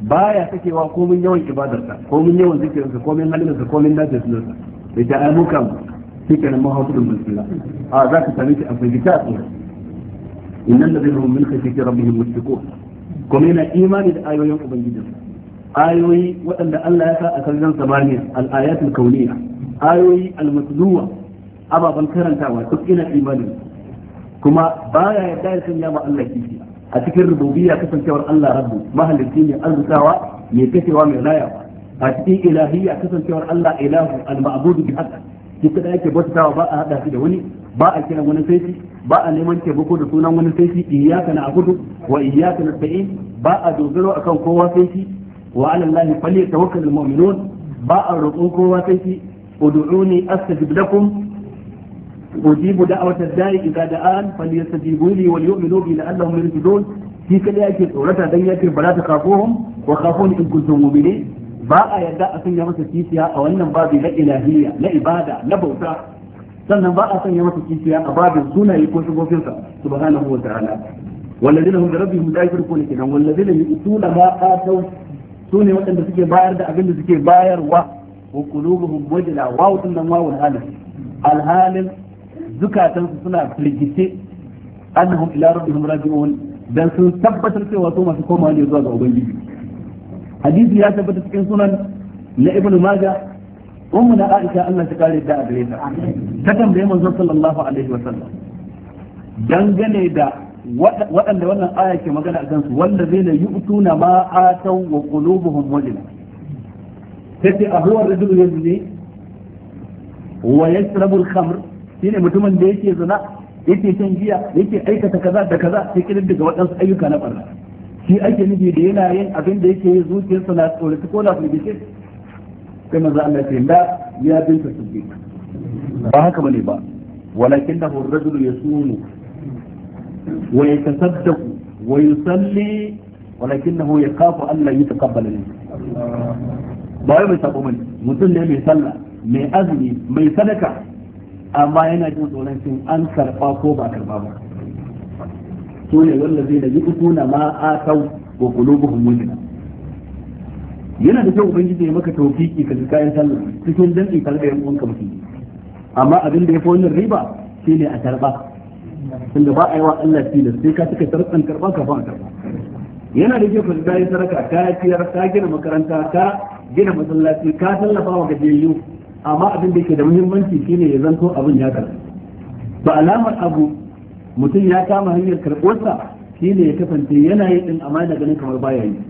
baya sakewa komin yawan ibadarsa komin yawan zikirinsa komin halinsa komin dace sunansa da ta ai mukan shike nan mahautul mulkila a za ka sami shi a firgita a tsoro innal ladina hum min khashyati rabbihim mushfiqun kuma yana imani da ayoyin ubangijinsa ayoyi waɗanda Allah ya sa a sararin samaniya al-ayatul kauniyya ayoyi al-matluwa ababan karantawa duk ina imani kuma baya yarda ya sanya ma Allah kishi a cikin rububiyya kasancewar Allah rabbu mahalicci ne arzikawa mai kashewa mai rayawa a cikin ilahiyya kasancewar Allah ilahu al-ma'budu bi haqq shi kada yake bautawa ba a hada shi da wani ba a kiran wani sai shi ba a neman taimako da sunan wani sai shi iyyaka na'budu wa iyyaka nasta'in ba a dogaro akan kowa sai shi wa 'ala Allahi falyatawakkalul mu'minun ba a roƙon kowa sai shi ud'uni astajib lakum ujibu da'watad da'i idza da'an falyastajibu li wal yu'minu bi la'allahum yarshudun shi kada yake tsorata dan yake bala ta kafuhum wa khafuni in kuntum mu'minin ba a yarda a sanya masa kishiya a wannan babi na ilahiyya na ibada na bauta sannan ba a sanya masa kishiya a babin sunaye ko sifofinsa subhanahu wa ta'ala والذين هم بربهم لا يشركون كنا والذين يؤتون ما آتوا سوني وأن سكي باير ده أبين سكي باير وقلوبهم وجلة وتنم والهالم الهالم زكاة سنة فلجتي أنهم إلى ربهم راجعون dan sun tabbatar cewa su masu komawa ne zuwa ga ubangiji hadisi ya tabbata cikin sunan na ibnu majah ummu na aisha Allah ta kare da gare ta tambaye manzon sallallahu alaihi wasallam dangane da waɗanda wannan aya ke magana a kansu wanda zai na yu'tuna ma ataw wa qulubuhum wajila sai a huwa rajulu yazni wa yashrabu al-khamr shine mutumin da yake zina yake shan giya yake aikata kaza da kaza sai kiran daga waɗansu ayyuka na barna shi ake nufi da yana yin abin da yake yi zuciyarsa na tsorata ko na firgice sai manzo Allah ce la ya binta siddiq ba haka bane ba walakinahu ar-rajulu yasumu wa yatasaddaqu wa yusalli walakinahu yakhafu an la yutaqabbala minhu ba wai mai sabo bane mutum ne mai sallah mai azumi mai sadaka amma yana jin tsoron cin an karba ko ba karba ba su ne wallazi da yu'tuna ma atau wa qulubuhum mujna yana da kyau ubangiji ya maka tawfiki ka kayan sallah cikin danki tare da yan uwanka mutum amma abin da ya fi wannan riba shine a karba tunda ba a yi wa Allah tilas sai ka cika sarƙan karba ka fa karba yana da kyau ka yi saraka ka ciyar ka gina makaranta ka gina masallaci ka tallafa wa gajiyayyu amma abin da yake da muhimmanci shine ya zanto abin ya karɓa ba alamar abu mutum ya kama hanyar karɓuwarsa shine ya kasance yana yi din amma yana ganin kamar baya yi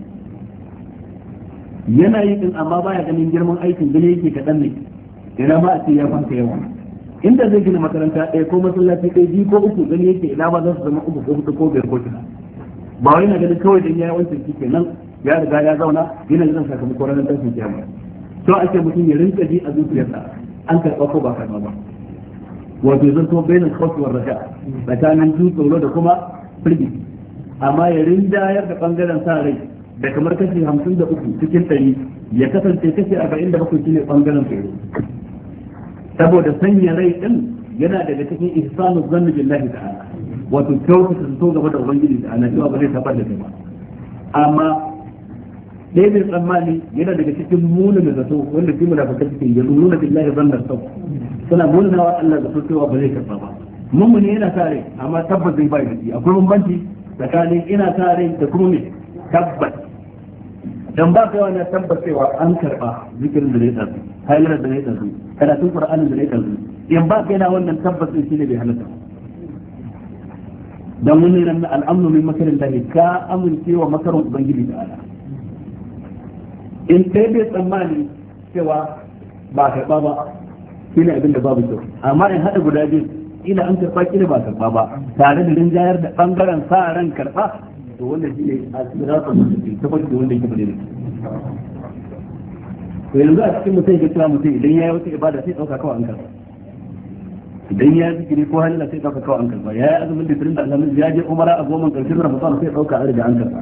yana yi din amma baya ganin girman aikin gani yake kaɗan ne ina ma a ce ya fanta yawa inda zai gina makaranta ɗaya ko masallaci ɗaya biyu ko uku gani yake ina ma za su zama uku ko huɗu ko biyar ko shida ba wai na ganin kawai dan ya yi wancan shi kenan ya riga ya zauna yana jiran sakamakon ranar tashin kiyama to ake mutum ya rinka ji a zuciyarsa an karɓa ko ba karɓa ba wato zan to bayan khawfi war raja tsakanin tsoro da kuma firgi amma ya rinjayar da bangaren sa rai da kamar kashi 53 cikin 100 ya kasance kashi 47 shine bangaren tsoro saboda sanya rai din yana daga cikin ihsanu zanni billahi ta'ala wato kyautata so gaba da ubangiji da ana cewa ba zai tabar da kai ba amma ɗaya mai tsammani yana daga cikin munin da zato wanda fi munafikai cikin ya nuna billahi zannar sau suna munana wa Allah da cewa ba zai karba ba mummuni yana tare amma tabbas zai bai da shi akwai bambanci tsakanin ina tare da kuma me tabbas dan ba kai wani tabbas cewa an karba zikirin da zai tsaro hayar da zai tsaro karatun qur'anin da zai tsaro in ba kai na wannan tabbas din shine bai halatta dan mun ne nan al'amnu min makarin da ka amincewa makarin ubangiji da Allah in kai bai tsammani cewa ba karɓa ba shi ne abin da babu kyau amma in haɗa guda biyu ina an karɓa kila ba karɓa ba tare da rinjayar da ɓangaren sa ran karɓa to wanda shi ne a siratun mutum ta farko wanda yake bane to yanzu a cikin mutum ya cewa mutum idan ya yi wata ibada sai ɗauka kawai an karɓa idan ya yi zikiri ko halila sai ɗauka kawai an karɓa ya yi azumin litinin da alhamis ya je umara a goma ƙarshen ramadan sai ɗauka an riga an karɓa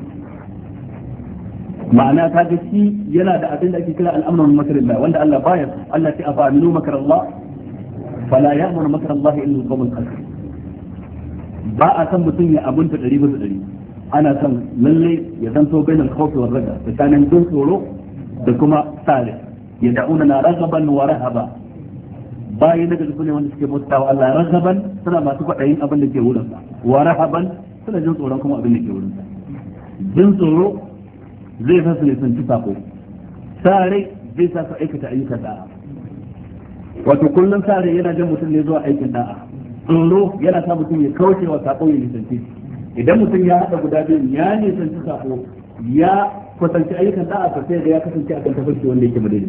ma'ana ta ga shi yana da abin da ake kira al'amrun makarillah wanda Allah baya Allah ta afa aminu makarallah fala ya'muru makarallah illa al-qawmul khasir ba a san mutum ya abunta 100% ana son lalle ya zanto bainal khawfi war raja tsakanin jin tsoro da kuma sare ya da'una na ragaban wa rahaba bayi na gaske ne wanda suke bautawa Allah ragaban suna masu kwaɗayin abin da ke wurin sa wa rahaban suna jin tsoron kuma abin da ke wurin sa jin tsoro zai sa su ne sun ci sako sare zai sa su aikata ayyukan da'a wato kullum sare yana jan mutum ne zuwa aikin da'a tsoro yana sa mutum ya kauce wa sako ya nisanci idan mutum ya haɗa guda biyu ya nisanci sako ya kusanci ayyukan da'a sai da ya kasance akan tafarki wanda yake madadi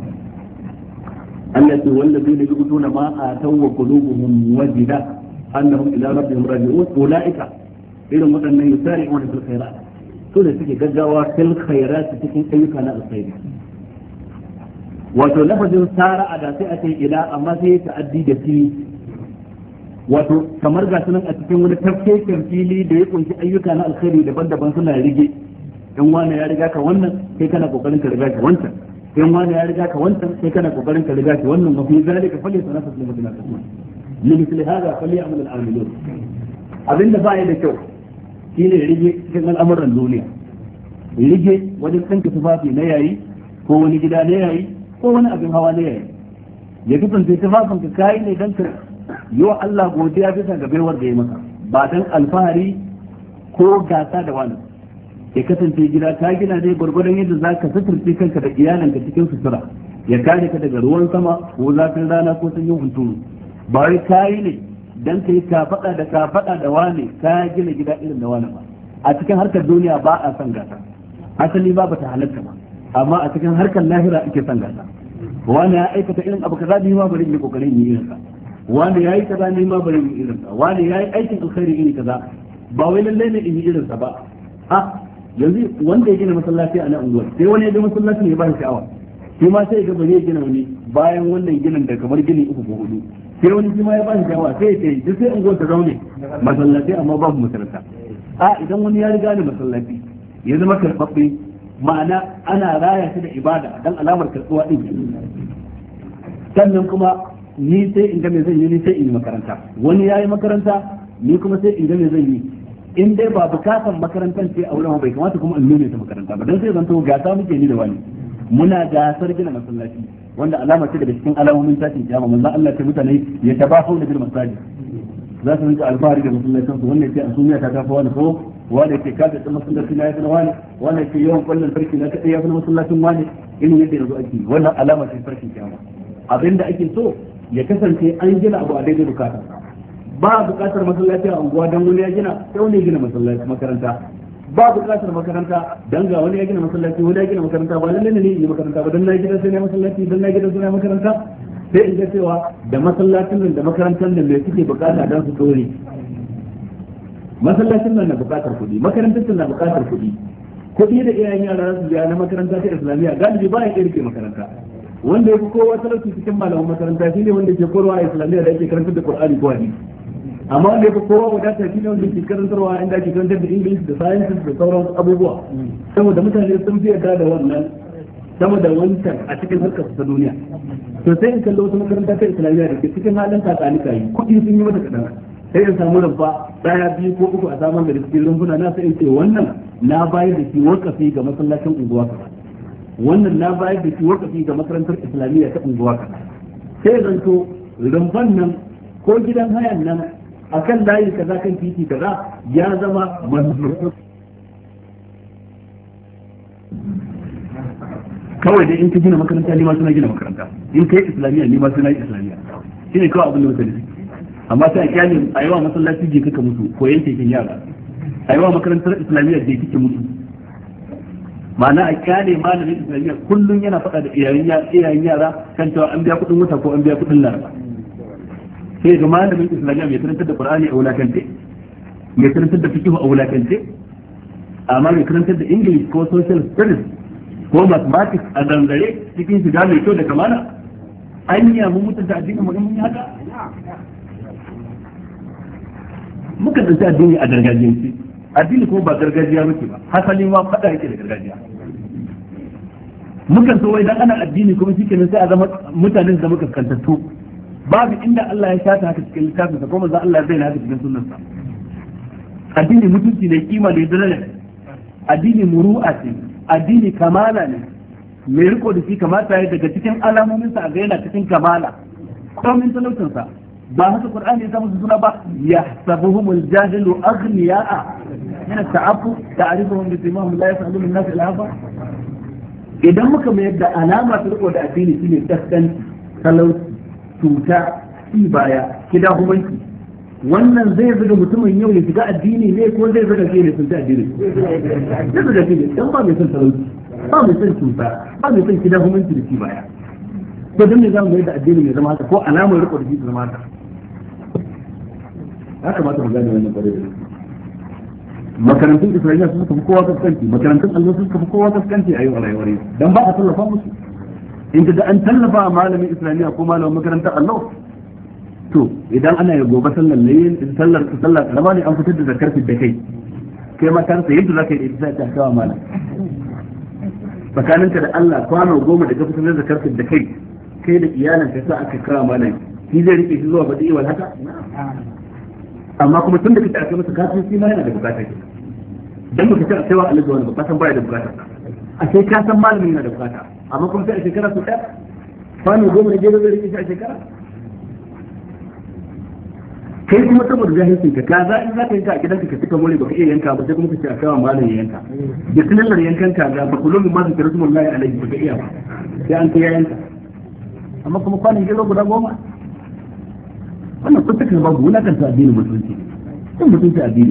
التي والذين يؤتون ما آتوا وقلوبهم وجلة أنهم إلى ربهم راجعون أولئك إلهم أن يسارعون في الخيرات سورة تكي جدوا في الخيرات تكي أيك على الخير وتلفظ سارة أداتي إلى أما تأدي جسي wato kamar ga sunan a cikin wani tafkeken fili da ya kunshi ayyuka na alkhairi daban-daban suna rige in wani ya riga ka wannan sai kana kokarin ka riga ka wancan in wani ya riga ka wancan sai kana kokarin ka riga shi wannan mafi zalika fali sanafas lil mutanafisin limithli hadha falyamal al amilun abinda ba ya da kyau shine rige cikin al'amuran duniya rige wajen kanka tufafi na yayi ko wani gida na yayi ko wani abin hawa na yayi ya kasance tufafin ka kai ne dan ka yi wa Allah godiya bisa ga baiwar da ya maka ba dan alfahari ko gasa da wani ya kasance gida ta gina ne gwargwadon yadda za ka suturce kanka da iyalanka cikin sutura ya kare ka daga ruwan sama ko zafin rana ko sanyin hunturu ba wai kayi ne dan kai ka faɗa da wane ka gina gida irin da wani ba a cikin harkar duniya ba a son gasa asali ba bata halatta ba amma a cikin harkar lahira ake son gasa wani ya aikata irin abu kaza ni ma bari in yi kokarin yi irin sa wani yayi kaza ni ma bari in yi irin sa wani yayi aikin alkhairi iri kaza ba wai lalle ne in yi irin sa ba yanzu wanda ya gina masallaci a nan unguwar sai wani ya ga masallaci ya ba shi sha'awa shi ma sai ya ga bari ya gina wani bayan wannan ginin da kamar gini uku ko hudu sai wani shi ma ya ba shi sha'awa sai ya ce duk sai unguwar ta zaune masallaci amma babu masallaci idan wani ya riga ni masallaci ya zama karɓaɓɓe ma'ana ana raya shi da ibada dan alamar karɓuwa din sannan kuma ni sai in ga me zan yi ni sai in yi makaranta wani ya yi makaranta ni kuma sai in ga me zan yi in dai ba bukatan makarantar ce a wurin bai kamata kuma in nune ta makaranta ba dan sai zanto gasa muke ni da wani muna gasar gina masallaci wanda alama ce daga cikin alamomin tashin kiyama manzo Allah ce mutane ya tabahu da bil masajid za su rinka alfahari da masallacin su wannan ce asumiya ta tafi wani ko wanda ke kaga da masallaci na yafi wani wanda ke yawan kullun farki na kadai yafi masallacin wani irin yadda yanzu ake wannan alama ce farkin kiyama abinda ake so ya kasance an gina abu a daidai bukata ba bukatar masallaci a unguwa dan wani ya gina sai wani ya gina masallaci makaranta ba bukatar makaranta dan ga wani ya gina masallaci wani ya gina makaranta ba lalle ne yi makaranta ba dan na gida sai na masallaci dan na gida sai na makaranta sai in ga cewa da masallacin nan da makarantar nan me suke bukata dan su dore masallacin nan na bukatar kuɗi makarantar nan na bukatar kuɗi da iyayen yara za su biya na makaranta ta islamiyya galibi ba ya irke makaranta wanda ya fi kowa talauci cikin malaman makaranta shine wanda ke koyarwa a islamiyya da ake karantar da qur'ani ko hadisi amma wanda ya fi kowa wadata shi ne wanda ke karantarwa inda ake karantar da english da sciences da sauran abubuwa saboda mutane sun fi yarda da wannan sama da wancan a cikin harkar ta duniya to sai in kallo wata makaranta ta islamiyya da ke cikin halin kakanika yi kuɗi sun yi mata kaɗan sai in samu rumfa ɗaya biyu ko uku a saman da cikin rumfuna na sai in ce wannan na bayar da shi wakafi ga masallacin unguwa kaza wannan na bayar da shi wakafi ga makarantar islamiyya ta unguwa kaza sai zanto rumfan nan ko gidan hayan nan akan layi kaza kan titi kaza ya zama manzo kawai dai in ka gina makaranta ni ma suna gina makaranta in kai islamiyya ni ma suna islamiyya shine kawai abin da mutane amma sai a kyale a yawa masallaci je kaka mutu ko yanke kin yara a yawa makarantar islamiyya da kike mutu ma'ana a kyale malamin islamiyya kullun yana faɗa da iyayen yara kan cewa an biya kuɗin wuta ko an biya kuɗin laraba sai ga malamin islamiyya mai karantar da qur'ani a wulakance mai karantar da fiqh a wulakance amma mai karantar da english ko social studies ko mathematics a dangare cikin shiga mai kyau da kamala an yi mu mutunta addinin mu mun haka muka tsanci addini a gargajiyance addini kuma ba gargajiya muke ba hasali ma fada yake da gargajiya mukan so wai dan ana addini kuma shikenan sai a zama mutanen da muka kantattu babu inda Allah ya shata haka cikin littafin sa kuma za Allah ya bayyana haka cikin sunnarsa addini mutunci ne, kima ne, daraja, addini muru'a ce, addini kamala ne, mai riko da shi kamata ya daga cikin alamominsa a ga yana cikin kamala komin talautinsa. ba haka Qur'ani ya samu suna ba, yahsabuhumul jahilu aghniya'a yana ta'affu ta'rifuhum bi simahum la yas'aluna an-nas ilhafa. Idan muka mayar da alama ta riko da addini shine kaskanci, talauci, cuta, ci baya, kidahumanci, wannan zai zuga mutumin yau ya shiga addini ne ko zai zuga shi ne sun ta addini? Zai zuga shi ne, dan ba mai son talauci, ba mai son cuta, ba mai son kidahumanci da ci baya. To dan ne zamu mayar da addini mai zama haka ko alamar riko da shi zama haka? Ya kamata mu gane wannan bare da makarantun Isra'ila sun kafa kowa kaskanci, makarantun Allah sun kafa kowa kaskanci a yau a rayuwar yau, dan ba a tallafa musu. In da an tallafa malamin Isra'ila ko malamin makarantar Allah, to idan ana yi gobe sallar layin sallar karama ne an fitar da zakar da kai ma kansa yadda zaka yi da ita ta kawo malam. Tsakaninka da Allah kwano 10 da ka fitar da zakar da kai da iyalanka sa aka kawo malam, shi zai rike shi zuwa badi wal haka? Amma kuma tun da kace aka masa kafin shi ma yana da bukata ke dan baka ce cewa Allah wani bukatan baya da bukata a sai ka san malamin yana da bukata amma kuma sai a shekara su ɗaya kwano 10 da gero zai rike shi a shekara. Kai kuma saboda jahilcin ka kaza in za ka yanka a gidanka ka cika more baka iya yanka ba sai kuma ka ce a kawo malamin yanka da sunan yankan kaza ba kullum min ma su kira sunan Allah alaihi baka iya ba sai an kai yanka amma kuma kwanon gero guda 10. wannan kun take babu wulakanta addinin musulunci sun mutunci addini.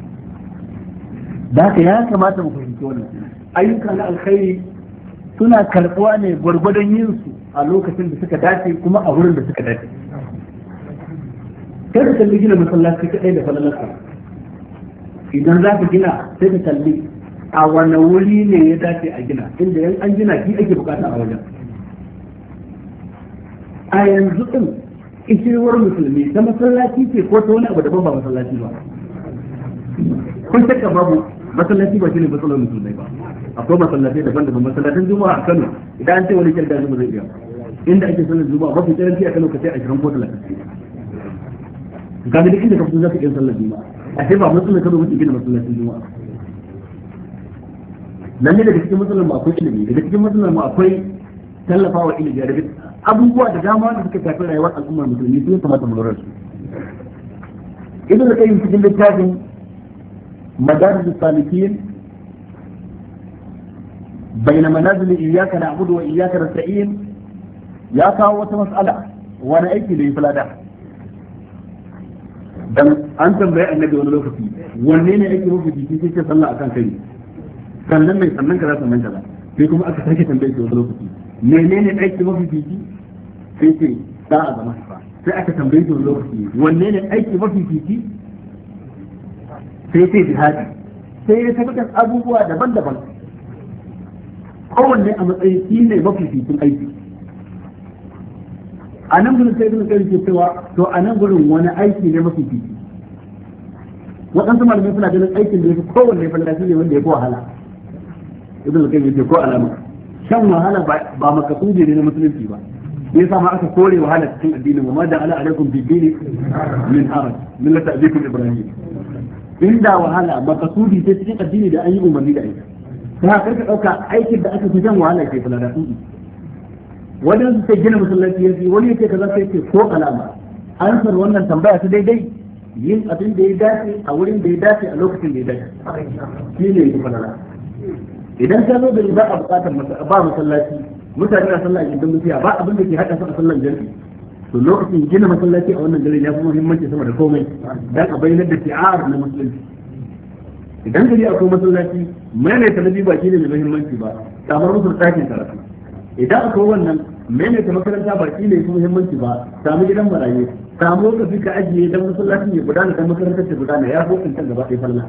Da haka ya kamata mu fahimci wannan ayyuka na alkhairi suna karɓuwa ne gwargwadon yin su a lokacin da suka dace kuma a wurin da suka dace. Kai ka kalli gina masallaci kaɗai da falalarsa, idan za ka gina sai ka kalli a wani wuri ne ya dace a gina, inda yan an gina shi ake bukata a wajen. A yanzu din ishirwar musulmi ta masallaci ce ko ta wani abu daban ba masallaci ba. Kun shakka babu masallaci ba shi ne matsalar musulmai ba. Akwai masallatai daban-daban, masallatan juma'a a Kano idan an ce wani kirga zuma zai biya, inda ake sallar juma'a mafi karanci a Kano ka ce 20 ko 30. Kaga duk inda ka fito za ka iya sallar juma'a, a ce ba matsalar Kano muke gina masallacin juma'a. Lalle daga cikin matsalar mu akwai ilimi, daga cikin matsalar mu akwai tallafawa ilimi, daga abubuwa da dama da suka shafi rayuwar al'ummar musulmi sun kamata mu lura su. Idan da kai cikin littafin Madarijus Salikin baina manazil iyyaka na'budu wa iyyaka nasta'in ya kawo wata mas'ala, wani aiki da yafi lada. Dan an tambaye annabi wani lokaci wanne ne aiki mafi jiki sai ce sallah akan kai, sannan mai sannan kaza sannan kaza, sai kuma aka sake tambaye shi wani lokaci menene aiki mafi jiki sai ce da a zama fa, sai aka tambaye shi wani lokaci wanne ne aiki mafi jiki sai ce jihadi, sai ya tabbatar abubuwa daban-daban kowanne a matsayin shi ne mafi jikin aiki. A nan gudun sai gudun kai cewa to a nan gudun wani aiki ne mafi jiki. Waɗansu malamai suna ganin aikin da ya fi kowanne fallafi ne wanda ya fi wahala. Ibn kai yake ko alama shan wahala ba makasudi ne na musulunci ba. Ya sa ma aka kore wahala cikin addinin mu, ma da ala alaikum bi dini min haraj millata abikum ibrahim. Inda wahala makasudi ce cikin addini da an yi umarni da aiki. Ta karka dauka aikin da aka fi jan wahala ke kula da su. Wajen su gina masallaci yanzu wani yake kaza sai ce ko alama. Ansar wannan tambaya ta daidai yin abin da ya dace a wurin da ya dace a lokacin da ya dace. Shi ne yake falala. Idan ka zo da ba a bukatar ba masallaci, mutane na sallah a gidan mutiya ba abin da ke haɗa su a sallan jami'i, to lokacin gina masallaci a wannan gari ya fi muhimmanci sama da komai dan a bayyana da shi'ar na musulunci. Idan gari akwai masallaci maimaita na biyu ba shi ne mai muhimmanci ba, samar musu ɗakin karatu. Idan akwai wannan maimaita makaranta ba shi ne fi muhimmanci ba, samu gidan marayu, samu lokaci ka ajiye dan masallacin ya gudana dan makarantar ta gudana ya fi kan gaba ɗaya falla.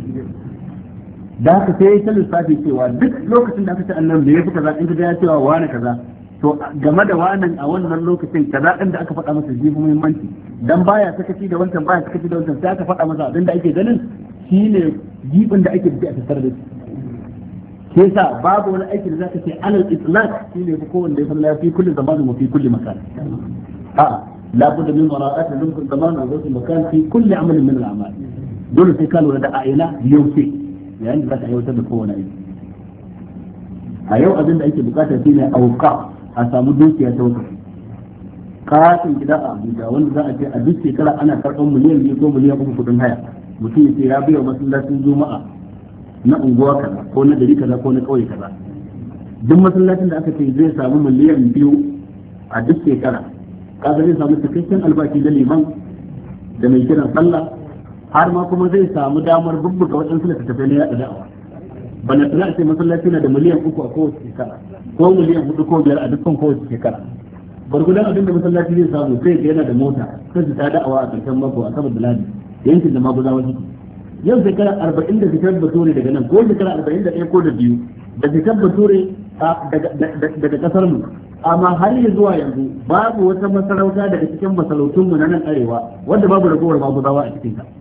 Da haka sai ta lissafi cewa duk lokacin da aka ce annan da ya fi kaza in ka ya cewa wani kaza, to game da wannan a wannan lokacin kaza din da aka faɗa masa shi muhimmanci, dan baya sakaci da wancan baya sakaci da wancan, sai aka faɗa masa abin da ake ganin shine jibin da ake da a tattare da shi. Sai sa babu wani aiki da zaka ce alal itlaq shine fa kowanne ya falla fi kulli zamanin wa fi kulli makan. La budda min mara'ati zumkum zaman wa zumkum makan fi kulli amalin min al-a'mal. dole sai ka lura da a ina yaushe yayin da za ka aiwatar da kowane aiki. A yau abin da ake bukata shi ne auka a samu dukiya ta wakafi. Katin gida a Abuja wanda za a ce a duk shekara ana karɓar miliyan 2 ko miliyan 3 kudin haya, mutum ya ce ya biya masallacin juma'a na unguwa kaza ko na gari kaza ko na kauye kaza. Duk masallacin da aka ce zai samu miliyan 2 a duk shekara, kaga zai samu cikakken albashi da liman da mai kiran sallah, har ma kuma zai samu damar bubbuga waɗansu da tafi na yaɗa da'awa. Bana tana ce masallaci na da miliyan 3 a kowace shekara ko miliyan 4 ko 5 a dukkan kowace shekara. Bargudan abin da masallaci zai samu sai ga yana da mota sai ta da'awa a ƙarshen mako a saboda ladi yankin da maguzawa suke. Yau shekara 40 da fitar bature daga nan ko shekara 41 ko da 2 da fitar bature daga kasar mu, amma har ya zuwa yanzu babu wata masarauta daga cikin masarautun mu na nan arewa wanda babu ragowar maguzawa a cikin ta.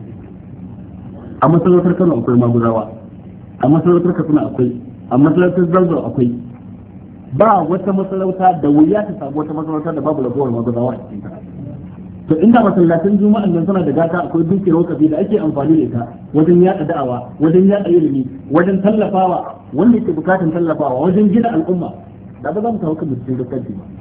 A masarautar Kano akwai maguzawa, a masarautar Katsina akwai, a masarautar Zazzau akwai. Ba wata masarauta da wuya ta samu wata masarauta da babu ragowar maguzawa a cikin ta. To inda masallacin juma'an nan suna da gata, akwai dukiyar wakafi da ake amfani da ita wajen yada da'awa, wajen yada ilimi, wajen tallafawa wanda yake bukatun tallafawa, wajen gina al'umma, da ba za mu kawo kan cikin dokanci ba.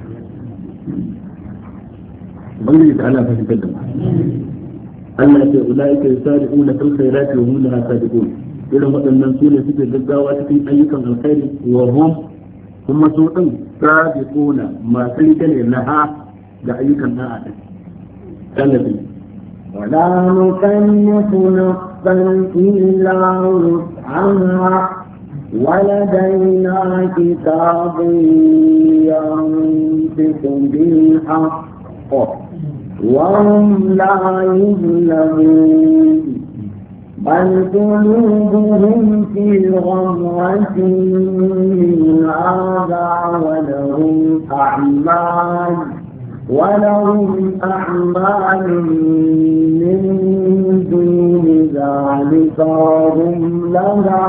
Ubangiji ta Allah fahimtar da mu. Allah ya ce ulaika yusari'una fil khairati wa hum laha sabiqun. Irin waɗannan su ne suke gaggawa cikin ayyukan alkhairi wa hum kuma su din sabiquna masu rike ne laha da ayyukan da'a din. الذي ولا نكلف نفسا إلا وسعها ولدينا كتاب ينطق بالحق وهم لا يظلمون بل قلوبهم في غمرة من هذا ولهم أعمال من دون ذلك هم لها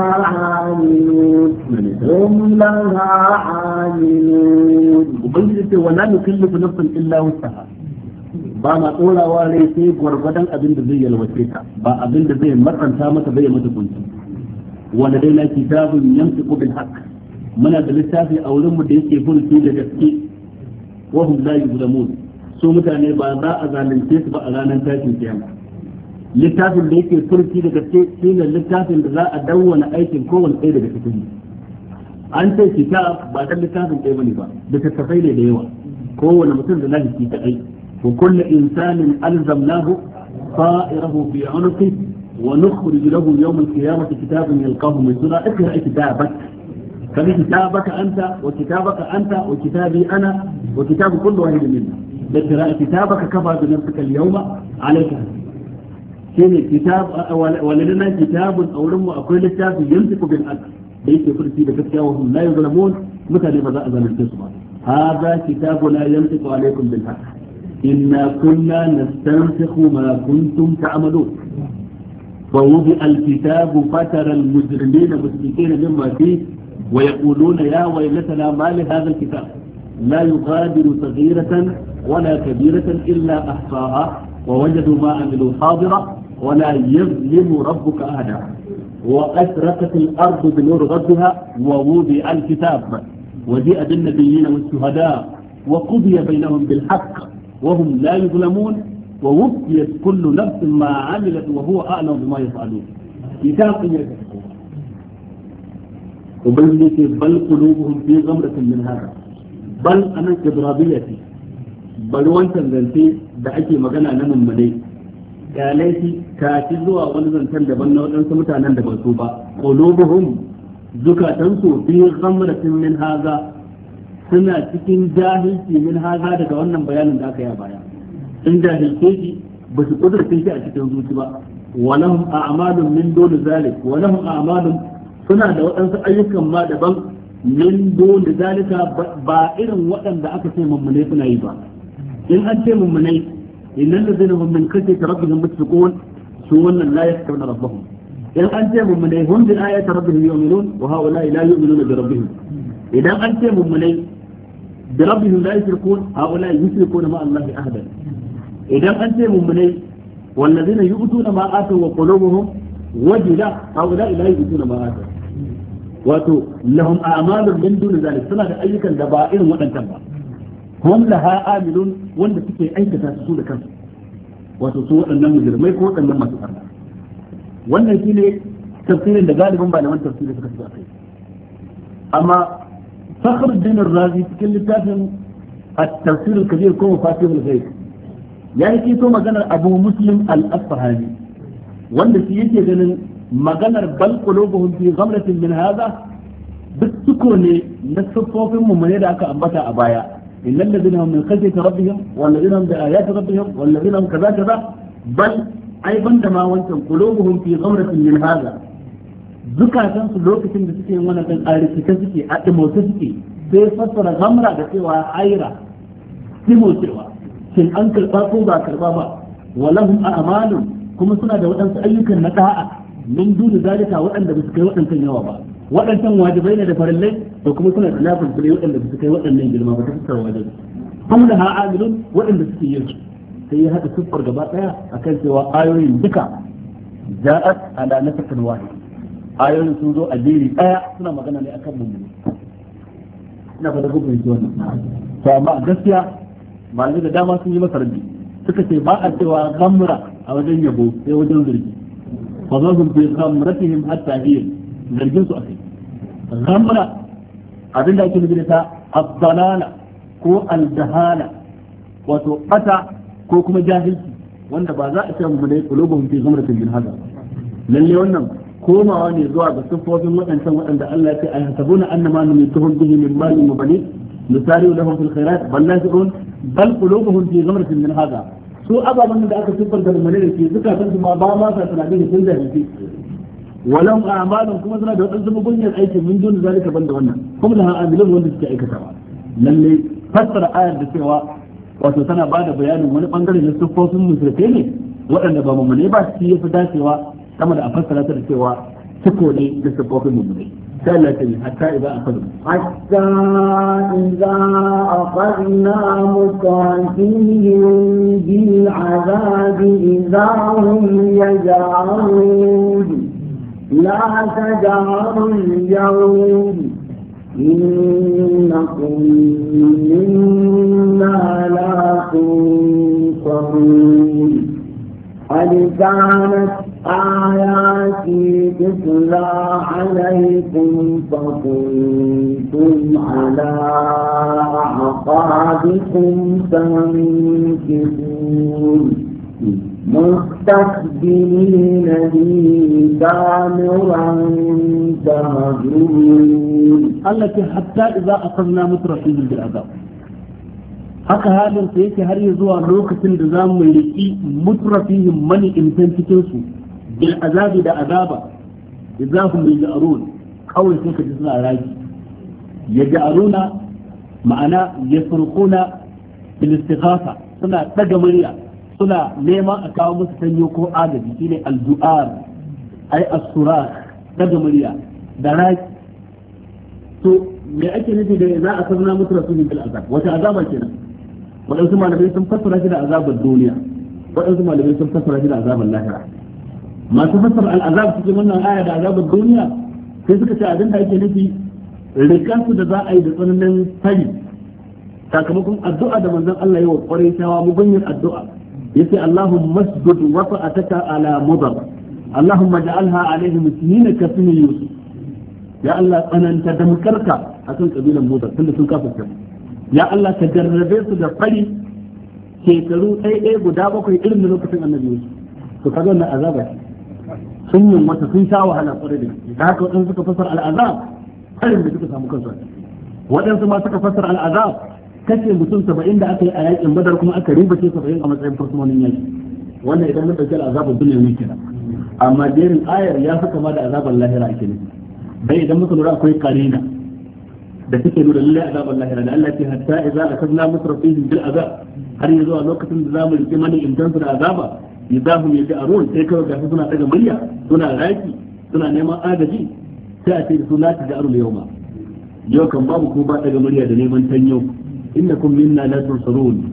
عاملون وبنجد ولا نكلف نفسا إلا وسعها ba ma tsorawa rai sai gwargwadon abin da zai yalwace ta ba abin da zai matsanta mata bai mata kunci wanda dai na kitabun yantiqu bil haqq muna da littafi a wurin mu da yake furci da gaske wa hum la yuzlamun su mutane ba za a zalunce su ba a ranar tashin kiyama littafin da yake furci da gaske shine littafin da za a dawwana aikin kowanne ɗaya daga cikin an ce kitab ba dan littafin ɗaya bane ba da tattafai ne da yawa kowanne mutum da lahi ta ai وكل إنسان ألزمناه طائره في عنقه ونخرج له يوم القيامة كتابا يلقاه منشورا اقرأ كتابك فبكتابك أنت وكتابك أنت وكتابي أنا وكتاب كل واحد منا اقرأ كتابك كفى بنفسك اليوم عليك شيء كتاب ولدنا كتاب أو لم أقول الكتاب يمسك بالحق ليس يقول في ذلك وهم لا يظلمون متى لماذا أذن القسمة هذا كتابنا يمسك عليكم بالحق إنا كنا نستنسخ ما كنتم تعملون فوضع الكتاب فترى المجرمين مشركين مما فيه ويقولون يا ويلتنا ما لهذا الكتاب لا يغادر صغيرة ولا كبيرة إلا أحصاها ووجدوا ما عملوا حاضرا ولا يظلم ربك أحدا وأشرقت الأرض بنور ربها ووضع الكتاب وجيء بالنبيين والشهداء وقضي بينهم بالحق وهم لا يظلمون ووفيت كل نفس ما عملت وهو أعلم بما يفعلون كتاب يكتبون وبلغت بل قلوبهم في غمرة من هذا بل أنا إضرابيتي بل وانت ذنتي دعيتي مغنى نمم ملي كاليتي كاتزوا ونزن تندبن ونسى متانا دبنسوبا قلوبهم زكاة في غمرة من هذا suna cikin jahilci min haza daga wannan bayanin da aka yi a baya in jahilce shi ba su kudurce shi a cikin zuci ba walahum a'malun min dole zalik walahum a'malun suna da waɗansu ayyukan ma daban min dole zalika ba irin waɗanda aka ce mummune suna yi ba in an ce mummune innal ladzina hum min khashyati rabbihim mushfiqun su wannan la yakhshawna rabbahum in an ce mummune hum bi ayati rabbihim yu'minun wa haula la yu'minuna bi rabbihim idan an ce mummune بربهم لا يشركون هؤلاء يشركون مع الله أحدا إذا أنت مؤمنين والذين يؤتون ما آتوا وقلوبهم وجلة هؤلاء لا يؤتون ما آتوا wato lahum a'malun min dun zalik suna da ayyukan da ba irin waɗancan ba hum laha amilun wanda suke aikata su da kansu wato su waɗannan mujrimai ko waɗannan masu karna wannan shine tafsirin da galibin malaman tafsiri suka shiga kai amma Fakhruddin Ar-Razi cikin littafin at-tafsir al-kabir ko mafatihul ghaib ya yi kito maganar Abu Muslim al-Asfahani wanda shi yake ganin maganar bal qulubuhum fi ghamratin min hadha duk suko ne na sufofin mummune da aka ambata a baya innal ladina hum min khashyati rabbihim wal ladina hum bi ayati rabbihim wal ladina hum kaza kaza bal ai banda ma wancan qulubuhum fi ghamratin min hadha zukatan su lokacin da suke yin wannan dan arifita suke a dimota suke sai fassara ghamra da cewa haira cewa shin an karba ko ba karba ba walahum a'malun kuma suna da waɗansu ayyukan na da'a min duni zalika waɗanda ba su kai waɗancan yawa ba waɗancan wajibai ne da farillai da kuma suna da lafin fulai waɗanda ba su kai waɗannan girma ba ta fuskar wajibi kuma da ha'amilun waɗanda suke yin su sai ya haɗa siffar gaba ɗaya akan cewa ayoyin duka ja'at ala nasakin wahid ayoyin sun zo a jeri ɗaya suna magana ne akan mummuni ina fata ku fahimci wannan to amma gaskiya malamai da dama sun yi masa rabbi suka ce ba a cewa gamra a wajen yabo sai wajen zargi fa zahum fi ghamratihim hatta hiya zargin su akai ghamra abinda ake nufi da ta ad-dalala ko al-jahala wato ata ko kuma jahilci wanda ba za a ce mu dai qulubuhum fi ghamratin min hada lalle wannan komawa ne zuwa ga sifofin waɗancan waɗanda Allah ya ce ayhasabuna annama numituhum bihi min malin wa banin nusari'u lahum fil khairat bal la yashurun bal qulubuhum fi ghamratin min hada su ababan da aka siffar da mun da ke zukatan su ma ba ma sa tunanin da sun da shi walam a'malun kuma suna da wadansu mugunyar aikin min dun zalika banda wannan kuma da amilun wanda suke aikatawa lalle fassara ayar da cewa wato tana bada bayanin wani bangare na siffofin musulmai ne waɗanda ba mummune ba su yafi dacewa sama da a fassara ta da cewa ciko ne da siffofin mummune sai Allah ta yi hatta idan أخذنا مترفيهم بالعذاب إذا هم يجعرون لا تجعروا اليوم إنكم منا لا تنصرون قد كانت آياتي تتلى عليكم فكنتم على أعقابكم تنكصون مستكبرين به سامرا تهجرون التي حتى إذا أخذنا مترفيهم بالعذاب haka halin sa yake har zuwa lokacin da za mu riƙi mutrafihim mani intan cikin su bil azabi da azaba idahum yaj'arun kawai sai ka ji suna raki yaj'aruna ma'ana yasrquna bil istighatha suna daga murya suna neman a kawo musu tanyo ko agaji shine al-du'ar ay as-surat daga murya da raki to me ake nufi da za a sabna mutrafihim bil azab wata azaba kenan waɗansu malamai sun fassara shi da azabar duniya waɗansu malamai sun fassara shi da azabar lahira masu fassara al'azab cikin wannan aya da azabar duniya sai suka ce abin da ake nufi rikansu da za a yi da tsananin fari sakamakon addu'a da manzon Allah ya wa kwarai shawa mugunyar addu'a yace Allahumma masjud wa fa'ataka ala mudar Allahumma ja'alha alaihim sinina ka sini yusuf ya Allah tsananta da mukarka akan kabilan mudar tunda sun kafirta ya Allah ka jarrabe su da fari shekaru ɗaya guda bakwai irin da lokacin annabi Yusuf to kaga wannan azaba sun yi mata sun sha wahala kwarai da gaske da haka waɗansu suka fassara al'azab harin da suka samu kansu waɗansu ma suka fassara al'azab kashe mutum 70 da aka yi a yakin badar kuma aka ribace 70 a matsayin fursunonin yaki wannan idan mun dauki al'azabul dunya ne kenan amma jerin ayar ya fi kama da azabar lahira ake nufi dai idan muka lura akwai qarina da take nuna lallai azabar lahira da Allah ce hatta idza akadna mutrafihim bil azab har yanzu a lokacin da zamu rike mani indan su da azaba idahum yaj'arun sai kawai ga suna daga murya suna raki suna neman agaji sai a ce su la taj'arul yawma yau kan babu ku ba daga murya da neman tanyo innakum minna la tunsarun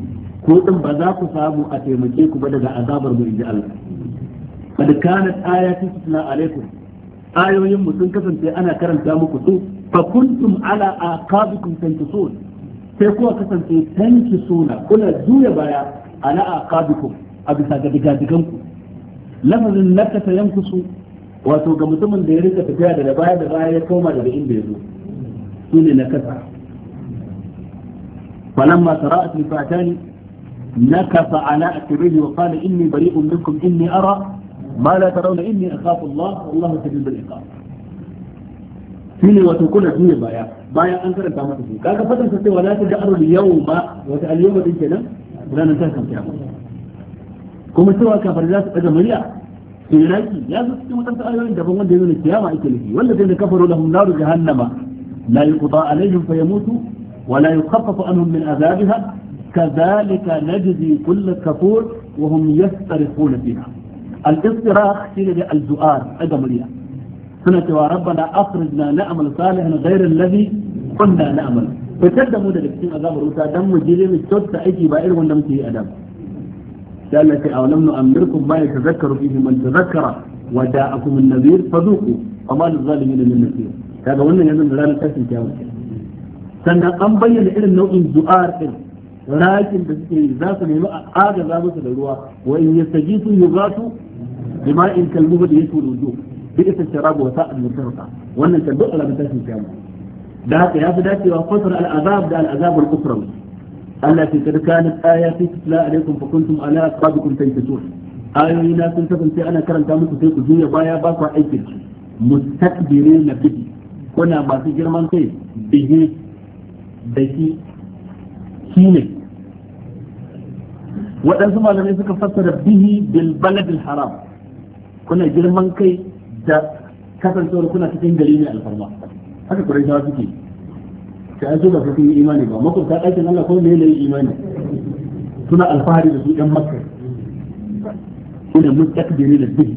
ko din ba za ku samu a taimake ku ba daga azabar mu inji Allah kad kanat ayati tutla alaikum ayoyin mu sun kasance ana karanta muku su fa kuntum ala aqabikum tankisun sai kuwa kasance tankisuna kuna juya baya ala aqabikum a bisa ga digadigan ku lafazin nakasa yankusu wato ga mutumin da ya rika tafiya daga baya da baya ya koma daga inda ya zo shine nakasa falamma tara'at al-fatani nakasa ala akbihi wa qala inni bari'un minkum inni ara ma la tarawna inni akhafu Allah wallahu shadidul iqab shine wato kuna juya baya bayan an karanta masa su kaga fatan sa cewa la taj'alu al-yawma wa al-yawma din kenan ranar tashin kiyama kuma cewa kafar za su daga murya iraki ya zo cikin wadansu ayoyin daban wanda yana kiyama ake nufi wanda zai da kafaru lahum naru jahannama la yuqda alaihim fayamutu wa la yukhaffafu anhum min azabiha kadhalika najzi kull kafur wa hum yastarifuna fiha al-istirah shine da al-du'ar daga murya suna cewa rabbana akhrijna na'mal salihan ghayra alladhi kunna na'mal fitar da mu daga cikin azabar wuta dan mu jire mu kyauta aiki ba irin wanda muke yi a da التي أولم نؤمركم ما يتذكر فيه من تذكر وجاءكم النذير فذوقوا وما للظالمين من نصير هذا وانا يزن لا نتاسم كامل sannan an bayyana irin nau'in du'ar din rakin da suke za su nemi aga za musu da ruwa wa in yastajisu yughatu bima'in kalmuhu da yasu wudu bi ita sharabu wa sa'ad mutarqa wannan kan duk alamun tashin kiyama da haka ya fi dacewa fasar al-azab da al-azab al-ukhrawi التي قد كانت آياتي تتلى عليكم فكنتم على أصحابكم تنكسون آيونا سنتكم في أنا كرم تامس في كزوية بايا باقوا أيكل مستكبرين به كنا ما في جرمان كي به بكي كيني وأنتم على ذلك فسر به بالبلد الحرام كنا جرمان كي دا كفن سورة كنا تكين دليل الفرما هذا قريشا فيكي sai su ba su yi imani ba makwabta ɗakin Allah ko ne yi imani suna alfahari da su ɗan makka ina mustakbiri da bihi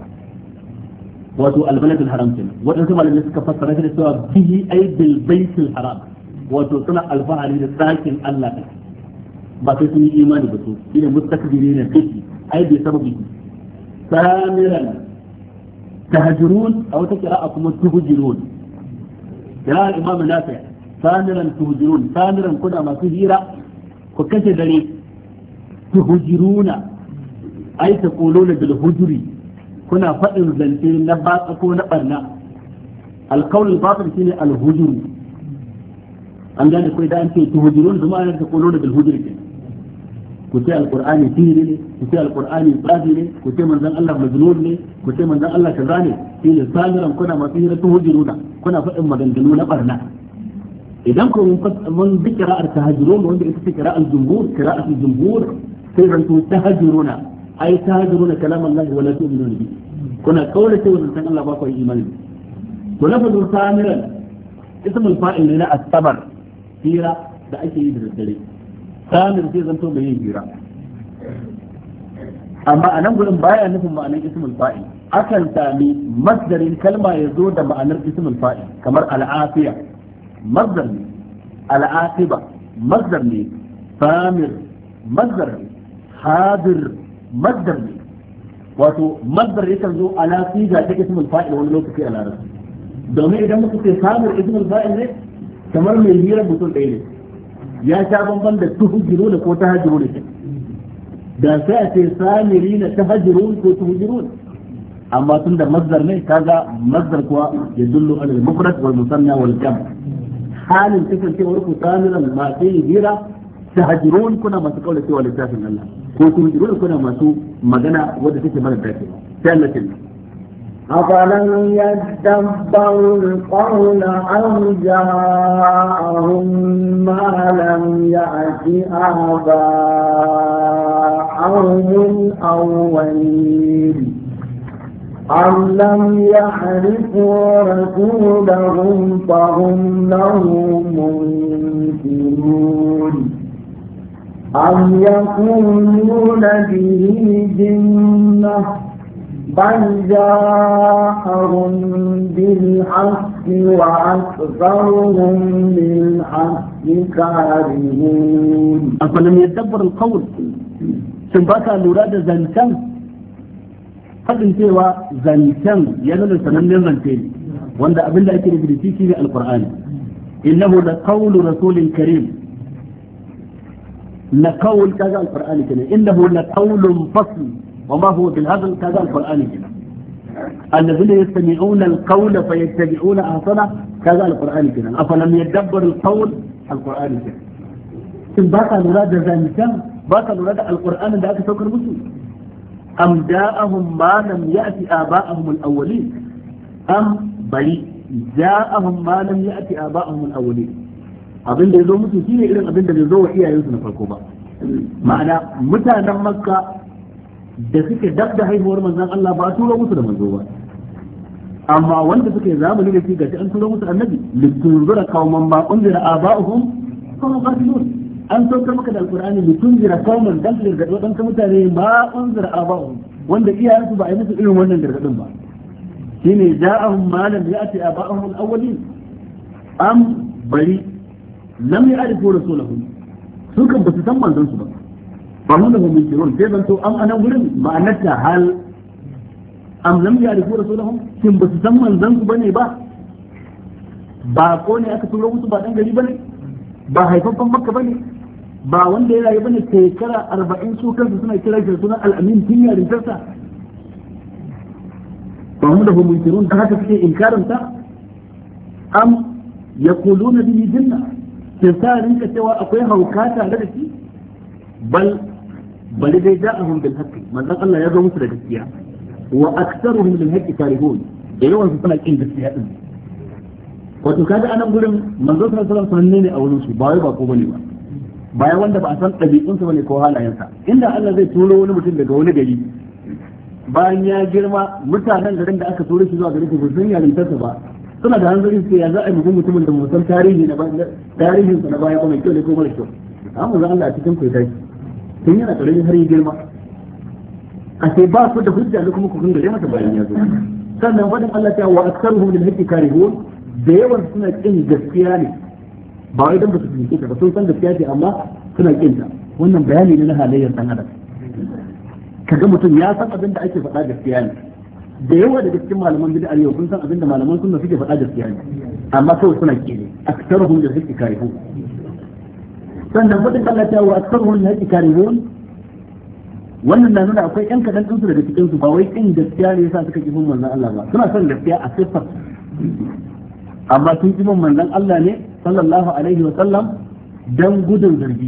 wato albaladul haram kenan waɗansu malamai suka fassara shi da cewa bihi ay bil baitil haram wato suna alfahari da ɗakin Allah ɗin ba sai sun yi imani ba su ina mustakbiri da bihi ay bi sababi samiran tahjurun aw taqra'a kuma tuhjirun ya imam nafi' samiran tuhjirun samiran kuna masu hira ku kashe dare tuhjiruna ai ta quluna bil hujri kuna fadin zance na batsa ko na barna alqawl al batil shine al hujru an gane ko idan ce tuhjirun zuma ana ta quluna bil hujri ku ce alqur'ani sihiri ne ku ce alqur'ani tsafi ne ku ce manzon Allah majnun ne ku ce manzon Allah kaza ne shine samiran kuna masu hira tuhjiruna kuna fadin maganganu na barna idan ko mun bi qira'ar tahajjurun wanda ita ce qira'ar jumhur sai zan to tahajjuruna ai tahajjuruna kalam Allah wa la tu'minuna bi kuna kaula ce wannan san Allah ba ku imani to lafazun samiran ismul fa'il ne na as-sabar hira da ake yi da daddare samir sai zan to mai yin hira amma a nan gurin baya nufin ma'anar ismul fa'il akan sami masdarin kalma ya zo da ma'anar ismul fa'il kamar al'afiya مصدر العاقبة مصدر لي فامر مصدر لي حاضر مصدر لي wato masdar yakan zo ala siga ta ismul fa'il wani lokaci a larabci domin idan muka ce samir ismul fa'il ne kamar mai hira mutum ɗaya ne ya sha bamban da tuhjiru da ko tahajjuru ne da sai a ce samiri na tahajjuru ko tuhjiru amma tun da masdar ne kaga masdar kuwa ya dullu ala al-mufrad wal musanna wal jam' halin kasancewar ku samiran masu hira tahajjurun kuna masu kaula cewa littafin Allah ko tuhjirun kuna masu magana wadda take mara dace sai Allah ya أفلم يدبروا القول أم جاءهم ما لم يأت آباءهم الأولين أم لم يعرفوا رسولهم فهم له منكرون أم يقولون به جنة بل جاءهم بالحق وأكثرهم للحق كارهون أفلم يدبر القول سنباك لوراد زنتان فقن سوى زنتان ينال سنن زنتين وأن أبن الله يكون في القرآن إنه لقول رسول كريم لقول كذا القرآن كريم إنه لقول فصل وما هو بالهزل كذا القرآن كريم الذين يستمعون القول فيتبعون أحسنه كذا القرآن كريم أفلم يدبر القول القرآن كريم ثم باقى نراد زنجان باقى نراد القرآن ذاك سوكر مسلم أم جاءهم ما لم يأتي آباءهم الأولين أم بل جاءهم ما لم يأتي آباءهم الأولين abin da ya zo musu shine irin abin da bai zo wa iyayensu na farko ba ma'ana mutanen makka da suke dab da haihuwar manzon Allah ba a tura musu da manzo ba amma wanda suke zamani da shi gashi an tura musu annabi litunzira qauman ma unzira aba'uhum fa ghafilun an saukar maka da alqur'ani litunzira qauman dan su gargado dan mutane ma unzira aba'uhum wanda iyayensu ba a yi musu irin wannan gargadin ba shine ja'ahum ma lam ya'ti aba'uhum al-awwalin am bari lam ya'rifu rasulahum su kan ba su san manzon su ba ba mu da mu kirun sai ban to am anan gurin ma'anarta hal am lam ya'rifu rasulahum kin ba su san manzon su bane ba ba ko ne aka turo musu ba dan gari bane ba haifafan makka bane ba wanda ya rayu bane shekara 40 su kansu suna kira shi sunan al-amin tun yarin tarsa ba mu da mu kirun da haka suke inkarin ta am yaquluna bihi jinna sai rinka cewa akwai hauka tare da shi bal bali dai ja'ahum bil haqqi manzon Allah ya zo musu da gaskiya wa aktsaruhum lil haqqi karihun da yawan su suna kin gaskiya din wato kaga anan gurin manzon sallallahu alaihi wasallam ne a wurin su ba wai ba ko bane ba bayan wanda ba a san dabi'un sa bane ko halayensa inda Allah zai turo wani mutum daga wani gari bayan ya girma mutanen garin da aka turo shi zuwa garin su sun yarintarsa ba suna da hanzari sai ya za a yi mutumin da mu san tarihin sa na baya ko mai kyau ne ko mara kyau amma zan Allah a cikin ku dai tun yana karami har yi girma a sai ba su da hujja ne kuma ku kun gare masa bayan ya zo sannan fadin Allah ta wa aktsaruhum lil haqqi karihun da yawan suna kin gaskiya ne ba wai dan ba su fahimce ta ba sun san gaskiya ce amma suna kin ta wannan bayani ne na halayyar dan adam kaga mutum ya san abin da ake faɗa gaskiya ne da yawa daga cikin malaman bid'a yau sun san abin da malaman sunna suke faɗa gaskiya ne amma kawai suna kire aktsaruhum lil haqqi karihun sannan fadin Allah ta wa aktsaruhum lil haqqi karihun wannan na nuna akwai yan kadan dinsu daga cikin su ba wai kin gaskiya ne yasa suka kifin manzon Allah ba suna son gaskiya a sifar amma sun kifin manzon Allah ne sallallahu alaihi wa sallam dan gudun zargi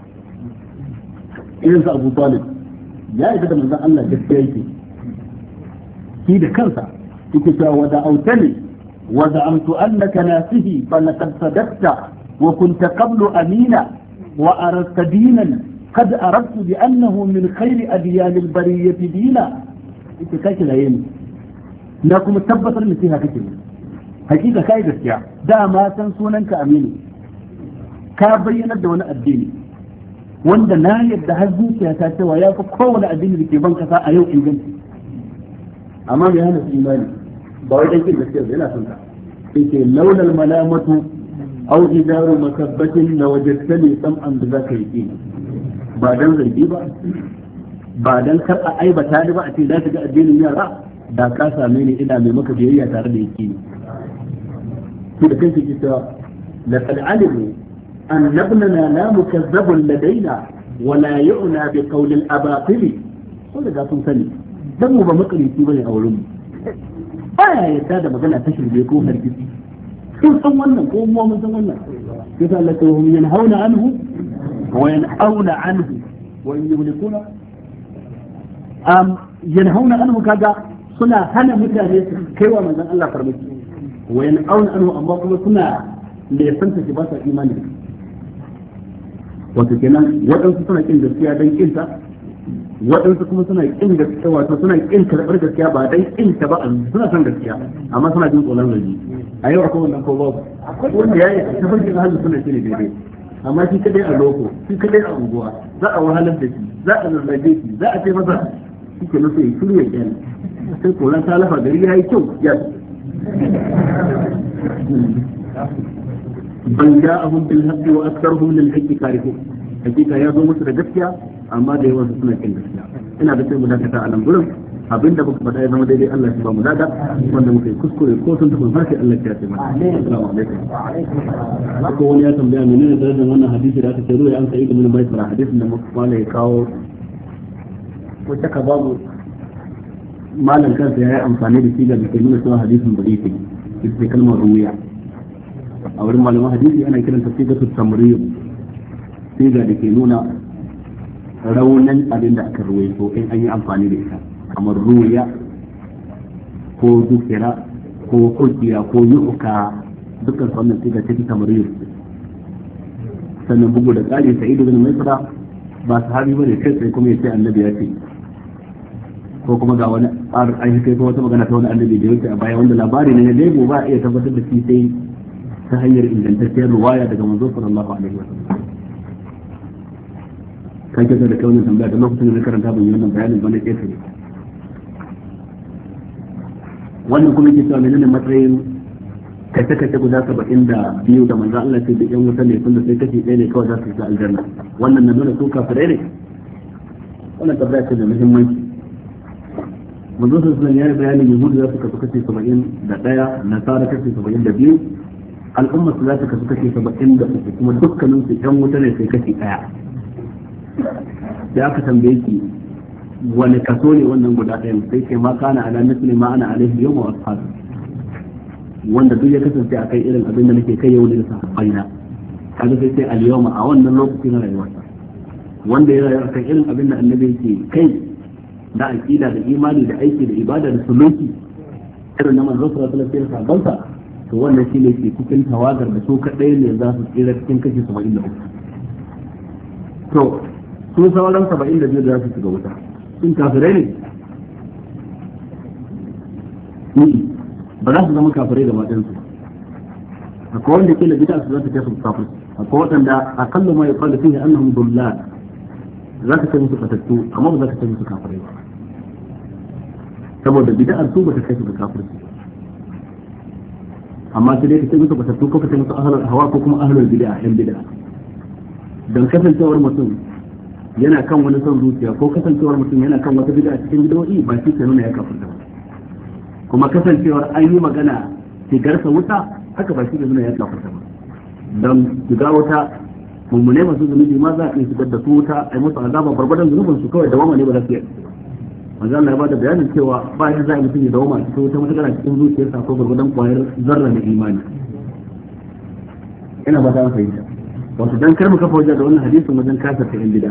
irin su Abu Talib ya yi da manzon Allah gaskiya yake shi da kansa yake cewa wa da'awtani wa za'amtu annaka nasihi fa laqad sadaqta wa kunta qablu amina wa aradta dinan قد أردت بأنه من خير أديان البرية دينا أنت كاكي لا يمي لكم تبطر نسيها كتير حقيقة كاي gaskiya da ma san sunanka aminu ka bayyana da wani addini wanda na yadda har zuciya ta cewa ya fi kowane addini da ke ban kasa a yau inganci amma mai hana su imani ba wai dan kin gaskiya yana son ka yake laulal malamatu aw idaru makabbatin la wajadtani sam'an bi zaka yaqini ba dan zargi ba dan kar a aibata ni ba a ce za ka ga addinin yara da ka same ni ina mai maka biyayya tare da yake ni to da kanki ki cewa laqad alimu an nabnana la mukazzabun ladaina wa la yu'na bi qawli al-abatil ko da sun sani dan mu ba makarici bane a wurin mu baya yadda da magana ta shirye ko harkisi sun san wannan ko mu mun san wannan yasa Allah ta hum yanhauna anhu وينهون عنه وإن يملكون ينهون عنه كذا سنة هنا متى كيوا من الله فرمت وينهون عنه أما كما سنة ليسنت جباسة إيمانه وتكنا وأنت سنة إن جسيا دين إنت وأنت كما سنة إن جسيا وسنة إن كربر جسيا بعدين إن تبع سنة سنة جسيا أما سنة جنس ولا نجي أيوة أقول لك الله أقول يا تفرج هذا سنة شيء بيبي amma shi kadai a loko shi kadai a unguwa za a wahalar da shi za a zarrabe shi za a ce masa shi ke nufi shiru ya kyale sai koran ta lafa gari ya yi kyau ya bal ja'ahum bil haqqi wa aktharuhum lil haqqi karihun hakika ya zo musu da gaskiya amma da yawan su suna kin gaskiya ina da sai mu dakata a nan gurin abinda muka faɗa ya zama daidai Allah ya ba mu lada wanda muka yi kuskure ko sun tafi harshe Allah ya ce mana assalamu alaikum ko wani ya tambaya menene darajar wannan hadisi da aka ce ruwa an sai ibn Maisara hadisin da muka fara ya kawo wacce ka babu malam kansa ya yi amfani da sigar da ke nuna cewa hadisin bari ke ita kalmar ruwiya a wurin malaman hadisi ana kiranta sigatul tamriy siga da ke nuna raunin abin da aka ruwaito in an yi amfani da ita kamar ruwiya ko dukira ko kujiya ko yuka dukkan wannan siga ta tamriy sannan bugu da ƙari sa'id ibn Maisara ba sahabi bane kai sai kuma yace annabi ya ce ko kuma ga wani an kai ko wata magana ta wani annabi da yake a baya wanda labari ne da yabo ba iya tabbatar da shi sai ta hanyar ingantacciyar ruwaya daga manzo sallallahu alaihi wasallam kai ke da kaunin tambaya da lokacin da karanta ban yi wannan bayanin ba ne ke tare wannan kuma yake cewa menene matsayin kace guda 72 da manzo Allah sai da yan wuta ne tunda sai kace ɗaya ne kawai za su shiga aljanna wannan na nuna su kafirai ne wannan tabbata ce da muhimmanci manzo sallallahu ya yi bayanin yahudu za su kasu kace 71 nasara kace 72 al'umma su za su kasu kace 73 kuma dukkanin su yan wuta ne sai kace ɗaya da aka tambaye ki wani kaso ne wannan guda ɗayan sai ke ma kana ala misli ma ana alaihi yawma wa ashabi wanda duk ya kasance akai irin abin da nake kai yau da sahabbaina kaga sai sai al-yawma a wannan lokacin na rayuwarsa wanda ya rayu akan irin abin da annabi yake kai da aqida da imani da aiki da ibada da suluki irin na manzo sallallahu alaihi wasallam to wannan shine ke cikin tawagar da su kadai ne za su tsira cikin kashi 73 to su sauran 72 da za su shiga wuta sun kafirai ne ba za su zama kafirai da matansu akwai wanda ke da bid'a su za ta kai su kafir akwai waɗanda akallu ma yaqalu fihi annahum dullal za ka kai musu fatattu amma ba za ka kai musu kafirai ba saboda bid'ar su ba ta kai su ga kafirci amma sai dai ka kai musu fatattu ko ka kai musu ahlul hawa ko kuma ahlul bid'a yan bid'a dan kasancewar mutum yana kan wani son zuciya ko kasancewar mutum yana kan wata bid'a cikin bid'o'i ba shi ke nuna ya kafirta ba kuma kasancewar an yi magana shigarsa wuta haka ba shi ke nuna ya kafirta ba dan shiga wuta mummune masu zunubi ma za a iya shigar da su wuta a yi musu azaba barbadan zunubin su kawai dawama ne ba za su yi manzo Allah ya bada bayanin cewa ba ya za a mutum ya dawama a cikin wuta mutaka cikin zuciyarsa ko barbadan kwayar zarra na imani ina ba ta fahimta wato dan kar mu kafa hujja da wannan hadisin wajen kasar ta yan bid'a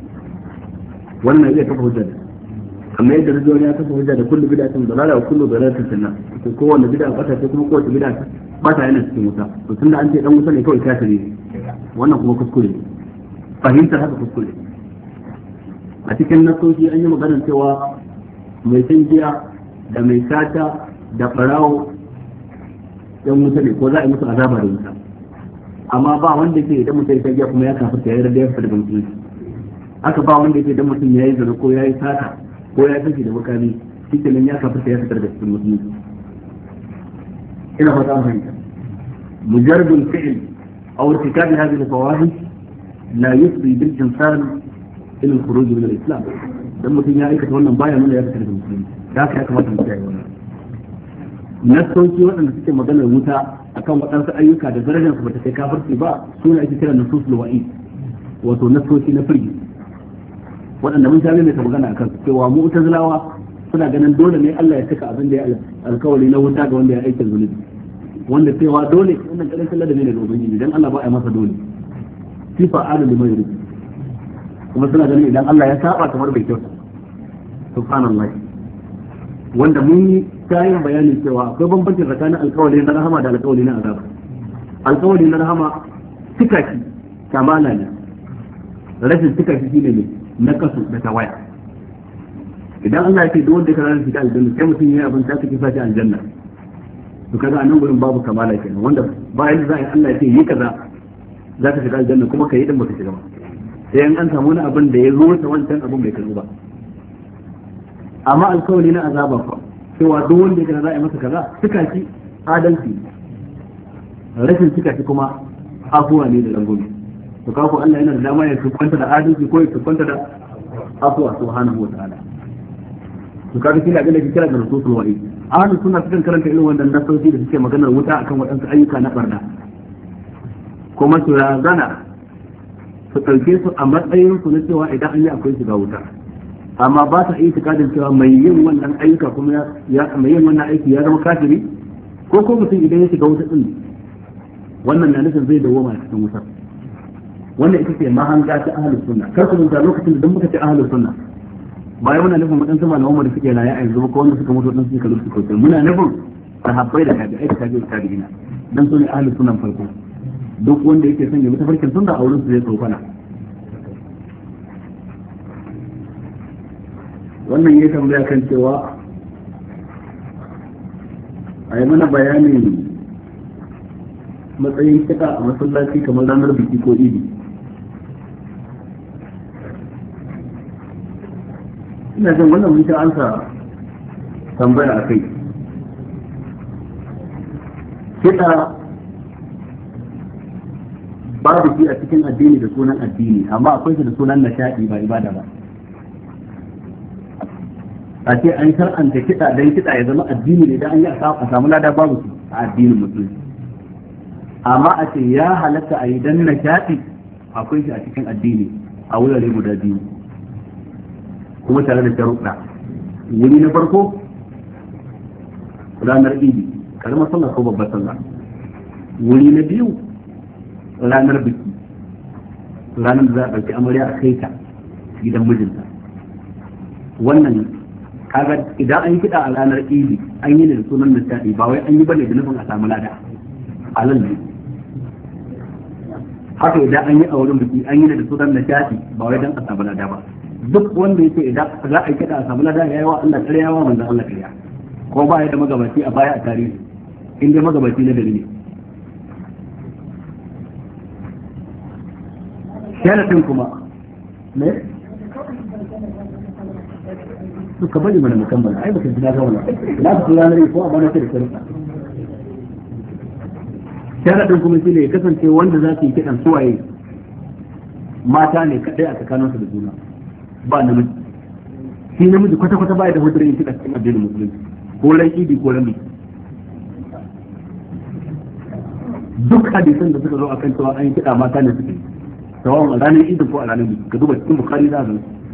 wannan zai kafa hujja amma yadda rijiyar ya kafa hujja da kullu bid'atin dalala wa kullu dalalatin finnar to kowanne bid'a bata ce kuma kowace bid'a bata yana cikin wuta to tunda an ce dan wuta ne kawai kafiri wannan kuma kuskure fahimtar haka kuskure a cikin nasoshi an yi maganar cewa mai shan giya da mai sata da farawo yan wuta ne ko za a yi musu azaba da wuta amma ba wanda ke idan mutum ya shan giya kuma ya kafirta ya yi da ya fita daga musulunci aka ba wanda ke idan mutum ya yi zina ko ya yi sata ko ya fashi da makami shi nan ya kafirta ya fitar da cikin musulunci ina fata an fahimta mujarradul fi'l أو ارتكاب هذه الفواحش لا يفضي بالإنسان إلى الخروج من الإسلام لما تيجي هيك تقولنا بايع من يا كتير المسلمين ذاك هيك ما تنتهي ولا نسوي وأنا نسيت مدن الموتى أكون وأنا أيوك هذا درجة فبتك كافر في بعض سونا كتير النصوص الوعيد وتنسوي نفرج وأنا من زمان يتبغانا أكثر سوى مؤتزلاوة suna ganin dole ne Allah ya saka abin da ya alkawari na wuta ga wanda ya aika zunubi wanda cewa dole wannan karancin ladabi ne ga ubangiji dan Allah ba ya masa dole sifa adali mai rubi kuma suna ganin idan Allah ya saba kamar bai kyauta subhanallahi wanda mun yi tayin bayanin cewa akwai bambanci tsakanin alkawari na rahama da alkawari na azaba alkawari na rahama tikaki kamala ne rashin tikaki shine ne na kasu da tawaya idan Allah ya ce duk wanda ya karanta shi aljanna sai mutum yayi abin da kake sa shi aljanna to kaga anan gurin babu kamala kenan wanda bayan za a yi Allah ya ce yi kaza za ka shiga aljanna kuma ka yi din baka shiga ba sai an samu wani abin da ya zo ta wancan abin bai karu ba amma alkawari na azaba fa cewa duk wanda ya za a yi masa kaza suka ci adalci rashin suka ci kuma afuwa ne da rangwame to kafu Allah yana da dama ya tukwanta da adalci ko ya tukwanta da afuwa subhanahu wa ta'ala to kaga shi ne abin da ke kira da rasul wa'i ahlus sunna sukan karanta irin wannan nasoci da suke maganar wuta akan waɗansu ayyuka na barna kuma su razana su ɗauke su a matsayin su na cewa idan an yi akwai shiga wuta amma ba ta iya tikadin cewa mai yin wannan ayyuka kuma mai yin wannan aiki ya zama kafiri ko mutum idan ya shiga wuta din wannan na nufin zai dawo cikin wutar wannan ita ce mahanga ta ahlus sunna kar ku manta lokacin da muka ce ahlus sunna bayan muna nufin wadansu malaman da suke raye a yanzu ko wanda suka mutu wadansu suka lusu ko muna nufin sahabbai da tabi'ai da tabi'ina dan su ne ahlus sunna farko duk wanda yake son ya bi tafarkin sunna a wurin su zai tsofana wannan ya tambaya kan cewa a yi mana bayanin matsayin kiɗa a masallaci kamar ranar biki ko idi. Ina jin wannan mun ta ansa tambaya a kai. Kiɗa babu shi a cikin addini da sunan addini, amma akwai shi da sunan nishaɗi ba ibada ba. A ce an shar'anta kiɗa don kiɗa ya zama addini ne idan an yi a samu lada babu su a addinin musulunci. Amma a ce ya halatta a yi dan nishaɗi akwai shi a cikin addini a wurare guda biyu kuma tare da sharuɗa. Wuri na farko ranar idi karamar sallah ko babbar sallah. Wuri na biyu ranar biki ranar da za a ɗauki amarya a kai ta gidan mijinta. Wannan kaga idan an yi kiɗa a ranar idi an yi ne da sunan nishaɗi ba wai an yi bane da nufin a samu lada halal ne. Haka idan an yi a wurin biki an yi ne da sunan nishaɗi ba wai dan a samu lada ba. Duk wanda yake idan za a yi kiɗa a samu lada ya yi wa Allah ƙarya ya wa manzon Allah ƙarya ko ba ya da magabaci a baya a tarihi in dai magabaci na gari ne. Sharaɗin kuma ne suka bari mana mukammala ai baka ji na gauna na ku ranar ko a bana ta da sarka. Sharadin kuma shine ya kasance wanda za su yi kidan suwaye mata ne kadai a tsakaninsu da juna ba namiji. Shi namiji kwata kwata baya da hudurin kidan cikin addinin musulunci ko ran idi ko ran biki. Duk hadisan da suka zo akan cewa an yi kida mata ne suke sawan a ranar idi ko a ranar biki ka duba cikin Bukhari za ka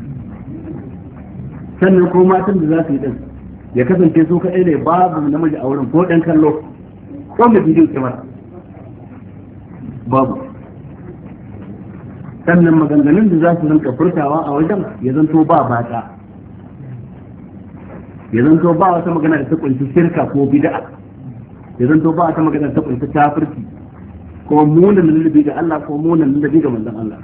sannan ko matan da za su yi din ya kasance su kaɗai ne babu namiji a wurin ko ɗan kallo ko mai bidiyo kamar babu. Sannan maganganun da za su rinka furtawa a wajen ya zanto ba bata ya zanto ba wata magana da ta kunshi shirka ko bid'a ya zanto ba wata magana da ta kunshi kafirci ko munan lullubi ga Allah ko munan lullubi ga manzon Allah.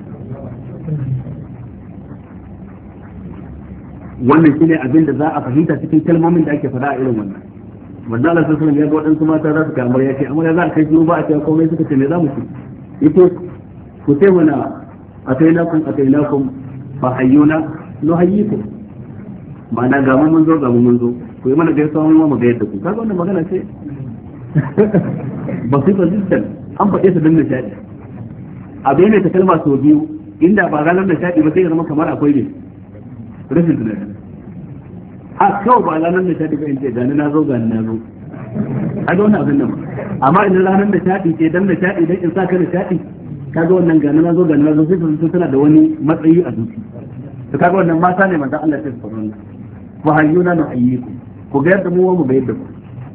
Wannan shine abin da za a fahimta cikin kalmomin da ake faɗa a irin wannan. Manzo Allah sallallahu alaihi wasallam ya ga waɗansu mata za su kamar ya ce amma ya za a kai su ba a ce komai suka ce me za mu ci yace ku sai mana atainakum fa hayyuna nuhayyikum ma'ana ga mun zo ku yi mana gaisuwa mu ga yadda ku kaga wannan magana ce ba su fahimtar an faɗe su don nishaɗi abin ne ta kalma sau biyu inda ba ranar nishaɗi ba sai ya zama kamar akwai ne rashin tunani a kawai ba ranar nishaɗi ba in ce gani na zo a ga wannan abin nan amma idan ranar nishaɗi ce dan nishaɗi dan in sa ka nishaɗi kaga wannan gani na zo sai su tana da wani matsayi a zuci to kaga wannan mata ne manzon Allah ya tsara wannan wa hayyuna nuhayyikum ku ga yadda mu mu bayar da ku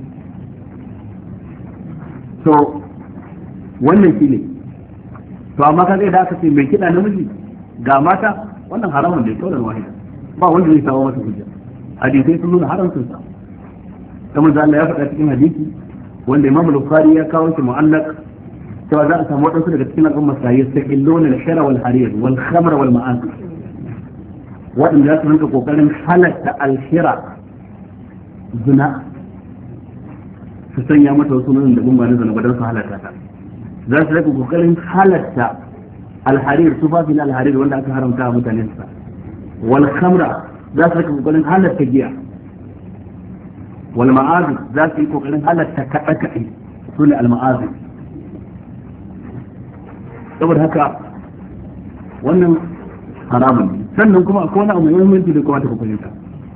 to wannan shine to amma kaga idan aka ce mai kiɗa namiji ga mata wannan haramun ne kawai wahida ba wanda zai samu masa hujja hadisai sun nuna haramcin sa kamar da Allah ya faɗa cikin hadisi wanda Imam Bukhari ya kawo shi mu'allaq cewa za a samu wadansu daga cikin al'umma sai yastaqilluna al-shara wal harir wal khamr wal ma'asi wadanda za su rinka kokarin halatta al-shira zina su sanya mata wasu nan da gumba na zanabadan su halatta ta za su rinka kokarin halatta al-harir tufafi na al-harir wanda aka haramta wa mutanen sa wal khamra za su rinka kokarin halatta giya wal ma'asi za su yi kokarin halatta kaɗe-kaɗe su ne al-ma'asi saboda haka wannan haramun ne. Sannan kuma akwai wani abu mai muhimmanci da kuma ta fahimta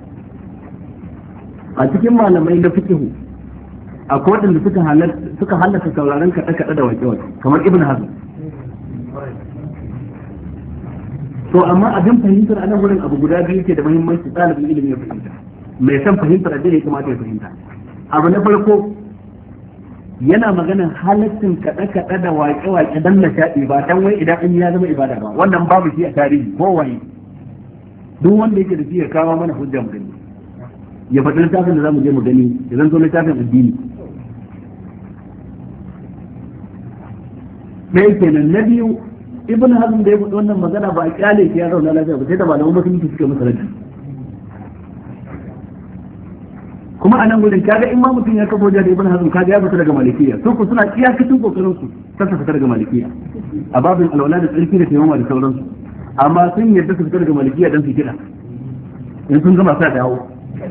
a cikin malamai na fiqh akwai wadanda suka halatta sauraron kaɗe-kaɗe da waƙe-waƙe kamar Ibn Hazm. To amma abin fahimtar a nan wurin abu guda biyu ke da muhimmanci ɗalibin ilimi ya fahimta, mai san fahimtar addini ya kamata ya fahimta. Abu na farko yana maganar halaccin kaɗe-kaɗe da waƙe-waƙe don nishaɗi ba dan wai idan an ya zama ibada ba, wannan babu shi a tarihi ko waye. Duk wanda yake da shi ya kawo mana hujja mu gani, ya faɗi littafin da za mu je mu gani, ya zanto littafin addini. Ɗaya kenan. Na biyu, Ibn Hazm da ya faɗi wannan magana ba a kyale shi ya zauna lafiya ba, sai da malaman musulunci suka masa raddi. Kuma a nan gudun kaga in ma mutum ya kafa wajen da Ibn Hazm kaga ya fita daga malikiya, su ku suna iyakacin kokarin su kasa fita daga malikiya a babin alwala da tsarki da taimama da sauransu, amma sun yarda su fita daga malikiya don su kiɗa in sun gama sa dawo.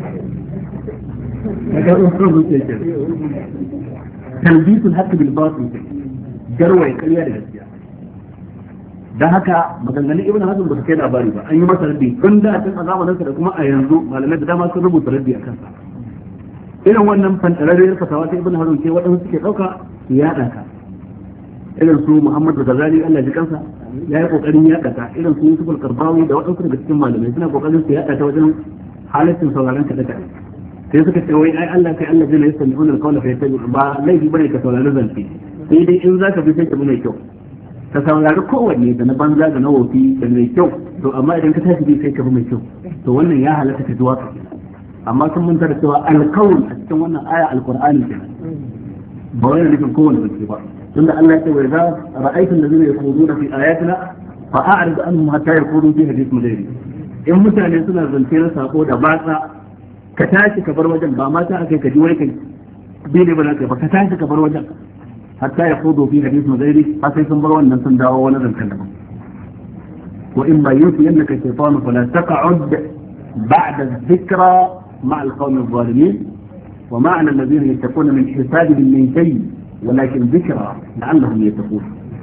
Talbisul haqqi bil batil, garwaye ƙarya da gaskiya. Dan haka maganganun Ibn Hazm ba su kai labari ba, an yi masa raddi tun da tun a zamaninsa da kuma a yanzu malamai da dama sun rubuta raddi a kansa. Irin wannan fantararriyar fatawa ta Ibn Hazm ce waɗansu suke ɗauka su yaɗa ka, irin su Muhammad Ghazali Allah ji kansa ya yi ƙoƙarin yaɗa ka, irin su Yusuf al-Qardawi da waɗansu daga cikin malamai suna ƙoƙarin su yaɗa ta wajen halaccin sauraron kaɗe-kaɗe. Sai suka ce wai ai Allah kai Allah zai yasa mi'un al-qawla fa yattabi, ba laifi bane ka saurari zance, sai dai in zaka bi sai ka bi mai kyau, ka saurari kowanne da na banza da na wofi da mai kyau, to amma idan ka tashi bi sai ka bi mai kyau, to wannan ya halatta ka zuwa ka. Amma sun manta da cewa alkawun a cikin wannan aya alqur'ani kenan, ba wai nufin kowanne zance ba, tunda Allah ya ce wa idza ra'ayta allazina yaquluna fi ayatina fa a'rid anhum hatta yaqulu fi hadith ghayri. In mutane suna zance na sako da batsa, ka tashi ka bar wajen, ba mata akai ka ji wai kai bi ne ba za ka ba, ka tashi ka bar wajen hatta ya kudu fi hadithun ghairi, har sai sun bar wannan sun dawo wani zancen daban. Wa in ma yufi annaka shaytanu fala taq'ud ba'da dhikra ma'a al-qawmi adh-dhalimin wa ma'ana alladhina yattaquna min hisabihim min shay walakin dhikra la'allahum yattaqun.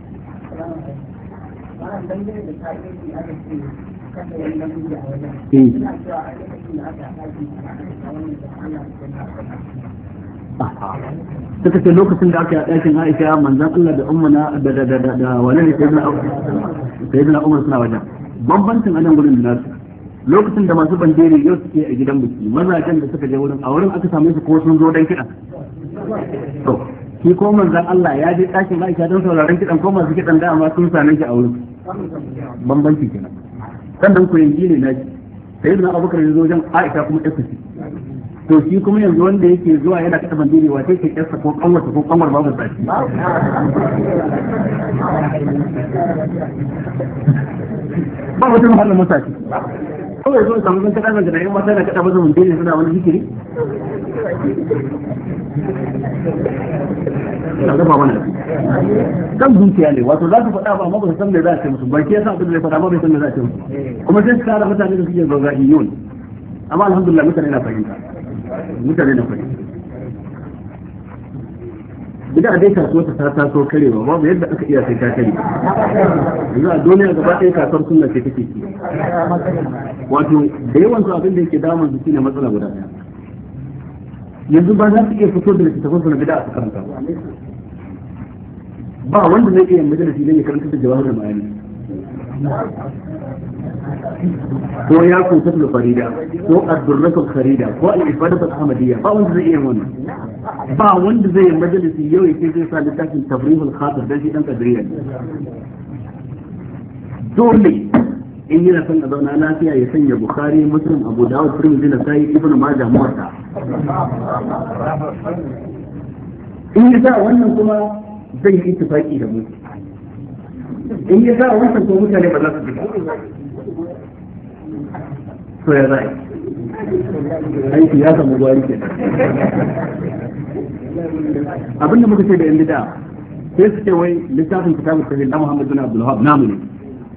Suka ce lokacin da aka yi a ɗakin Aisha manzan Allah da ummana da wani ne sayyidina Umar suna wajen. Bambancin anan gurin da nasu, lokacin da masu bandere yau suke a gidan biki, mazajen da suka je wurin a wurin aka same su ko sun zo dan kiɗan. To shi ko manzan Allah ya je ɗakin Aisha don sauraron kiɗan, ko masu kiɗan da amma sun same shi a wurin. Bambanci kenan. Sannan ku yanki ne naji sayyidina Abubakar ya zo wajen Aisha kuma ɗaya ce. To shi kuma yanzu wanda yake zuwa yana kada bandiri wace ke ƙarsa ko kanwarsa ko kanwar babu tsaki. Ba wata mahallin masashi. Kawai zuwa samun zan kaɗa daga ɗayan mata na kaɗa masa bandiri suna wani zikiri. Ina gaba mana kan zuciya ne, wato za su faɗa ba amma ba su san me za a ce musu, baki ya sa abin da ya faɗa ba bai san me za a ce musu, kuma sai su kara mutane da suke zauza'iyyun. Amma alhamdulillah mutane na fahimta. Idan dai kasuwar ta taso karewa babu yadda aka iya sai ta kare. Yanzu a duniya gaba ɗaya kasuwar sunna ce take ci. Wato da yawan su abin da yake damun su shine matsala guda ɗaya. Yanzu ba za su iya fito da littattafan su na bid'a su karanta ba wanda zai iya majalisi ne ya karanta da jawahirul ma'ani. ko ya kusa da farida ko ad-durratul kharida ko al-ifadatul ahmadiyya, ba wanda zai iya wannan, ba wanda zai yi majalisi yau yake zai sa littafin tafrihul khatir dan shi dan kadiriya. Dole in yana son a zauna lafiya ya sanya Bukhari, Muslim, Abu Dawud, Tirmidhi, Nasa'i, Ibn Majah, Muwatta. In ya sa wannan kuma zai yi ittifaqi da mu, in ya sa wannan ko mutane ba za su fita. To ya zai aiki ya samu gwari ke. Abinda muka ce da yan bid'a sai su ce wai littafin kitabul tauhid na Muhammad bin Abdul Wahhab namu ne.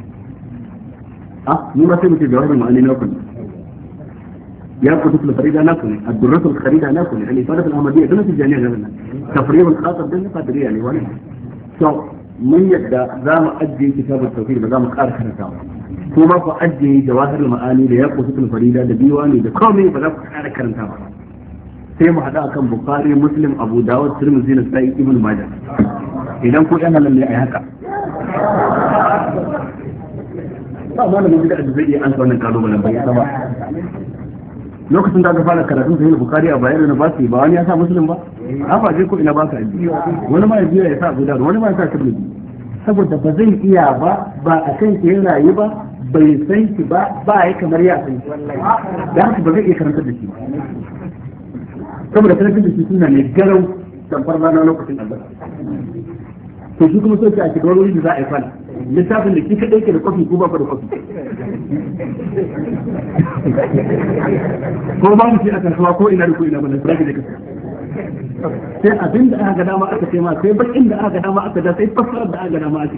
Mu ma sai mu ce da wannan ma'ani na kun ya kututul farida na kun, ad-durratul kharida na kun, al-ifadatul ahmadiyya dan su jami'a nan, tafrihul khatir dan qadiriyya ne wannan. To mun yadda za mu ajiye kitabut tauhid ba za mu ƙara karantawa ko ba ku ajiye jawahirul ma'ani da yaqutul farida da diwani da komai ba za ku ƙara karantawa sai mu hada akan bukhari muslim abu dawud tirmidhi da sai ibn majah idan ku yan halal ne ai haka ba malamin da zai iya an wannan kalubalen bai ba lokacin da aka fara karatun sahih bukhari a bayan na basu ba wani ya sa muslim ba afa je ko ina ba ka aji wani ma ya sa abu dawud wani ma ya sa tirmidhi saboda ba zai iya ba a kan ke rayu ba bai san shi ba ya kamar ya san shi da haka ba zai iya karantar da shi ba saboda karantar da shi suna ne garau tamfar rana lokacin albarka to shi kuma sai a shiga wani da za a yi fana littafin da kika ɗauke da kofi ko ba da kofi ko ba mu ce a kasuwa ko ina da ko ina ba da sake da kasa sai abin da aka ga dama aka ce ma sai bakin da aka ga dama aka da sai fassarar da aka ga dama aka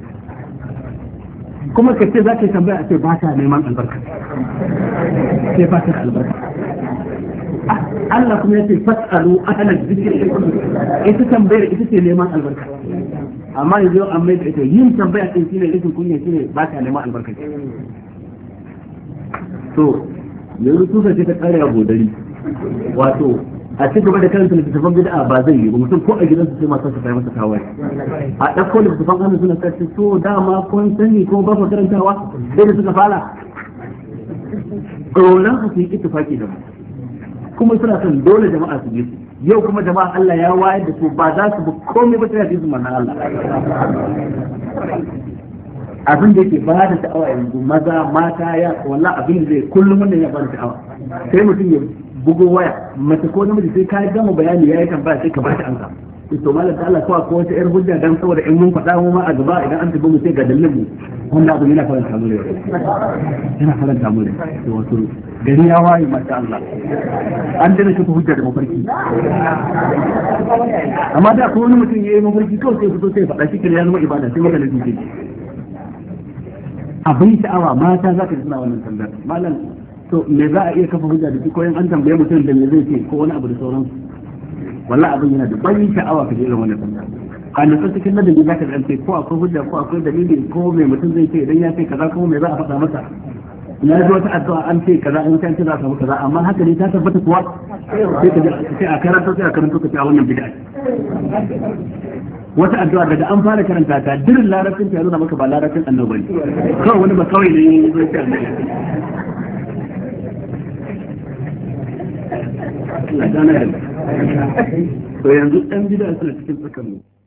kuma ka ce za ka yi tambaya a ce ba ta neman albarka sai ba ta albarka Allah kuma ya ce fas'alu ahla dhikri ita tambayar ita ce neman albarka amma yanzu an mai da ita yin tambaya din shine rikin kunya shine ba ta neman albarka to yanzu tusa ce ta kare godari wato a ci gaba da karanta littattafan bid'a ba zai yi ba mutum ko a gidansu sai masu sa masa tawaye a ɗauko littattafan hannu suna kace to dama kun sani ko ba ku karantawa sai da suka fara ƙaunar su yi ittifaki da mu kuma suna son dole jama'a su bi su yau kuma jama'a Allah ya wayar da su ba za su bi komai ba sai hadisin manzon Allah abin da yake ba da sha'awa yanzu maza mata ya wallahi abin da zai kullum wannan ya ba da sha'awa sai mutum ya bugo waya mace ko namiji sai ka gama bayani yayi tambaya sai ka ba ta amsa to malam da Allah kawai ko wata yar hujja dan saboda in mun faɗa mu ma a gaba idan an tabbata mu sai ga dalilin mu wannan abu yana faranta mu ne yana faranta mu ne to wato gari ya waye masha Allah an dena kafa hujja da mafarki amma da ko wani mutum yayi mafarki kawai sai fito sai faɗa shi ya zama ibada sai maka lafiya abin sha'awa mata za ka ji suna wannan tambayar malam to me za a iya kafa hujja da shi ko in an tambaye mutum da me zai ce ko wani abu da sauransu wallahi abin yana da ban sha'awa ka je irin wannan tambaya a nutsa cikin ladabi za ka zance ko akwai hujja ko akwai dalili ko me mutum zai ce idan ya ce kaza ko me za a faɗa masa na ji wata addu'a an ce kaza in kan ce za a samu kaza amma haka ne ta tabbata kuwa sai ka sai a karanto ka ce a wannan bid'a wata addu'a daga an fara karanta ta dirin larabcin ta nuna maka ba larabcin annabi ne kawai wani ba kawai ne zai ce Allah to yanzu ɗan bid'a suna cikin tsakan mu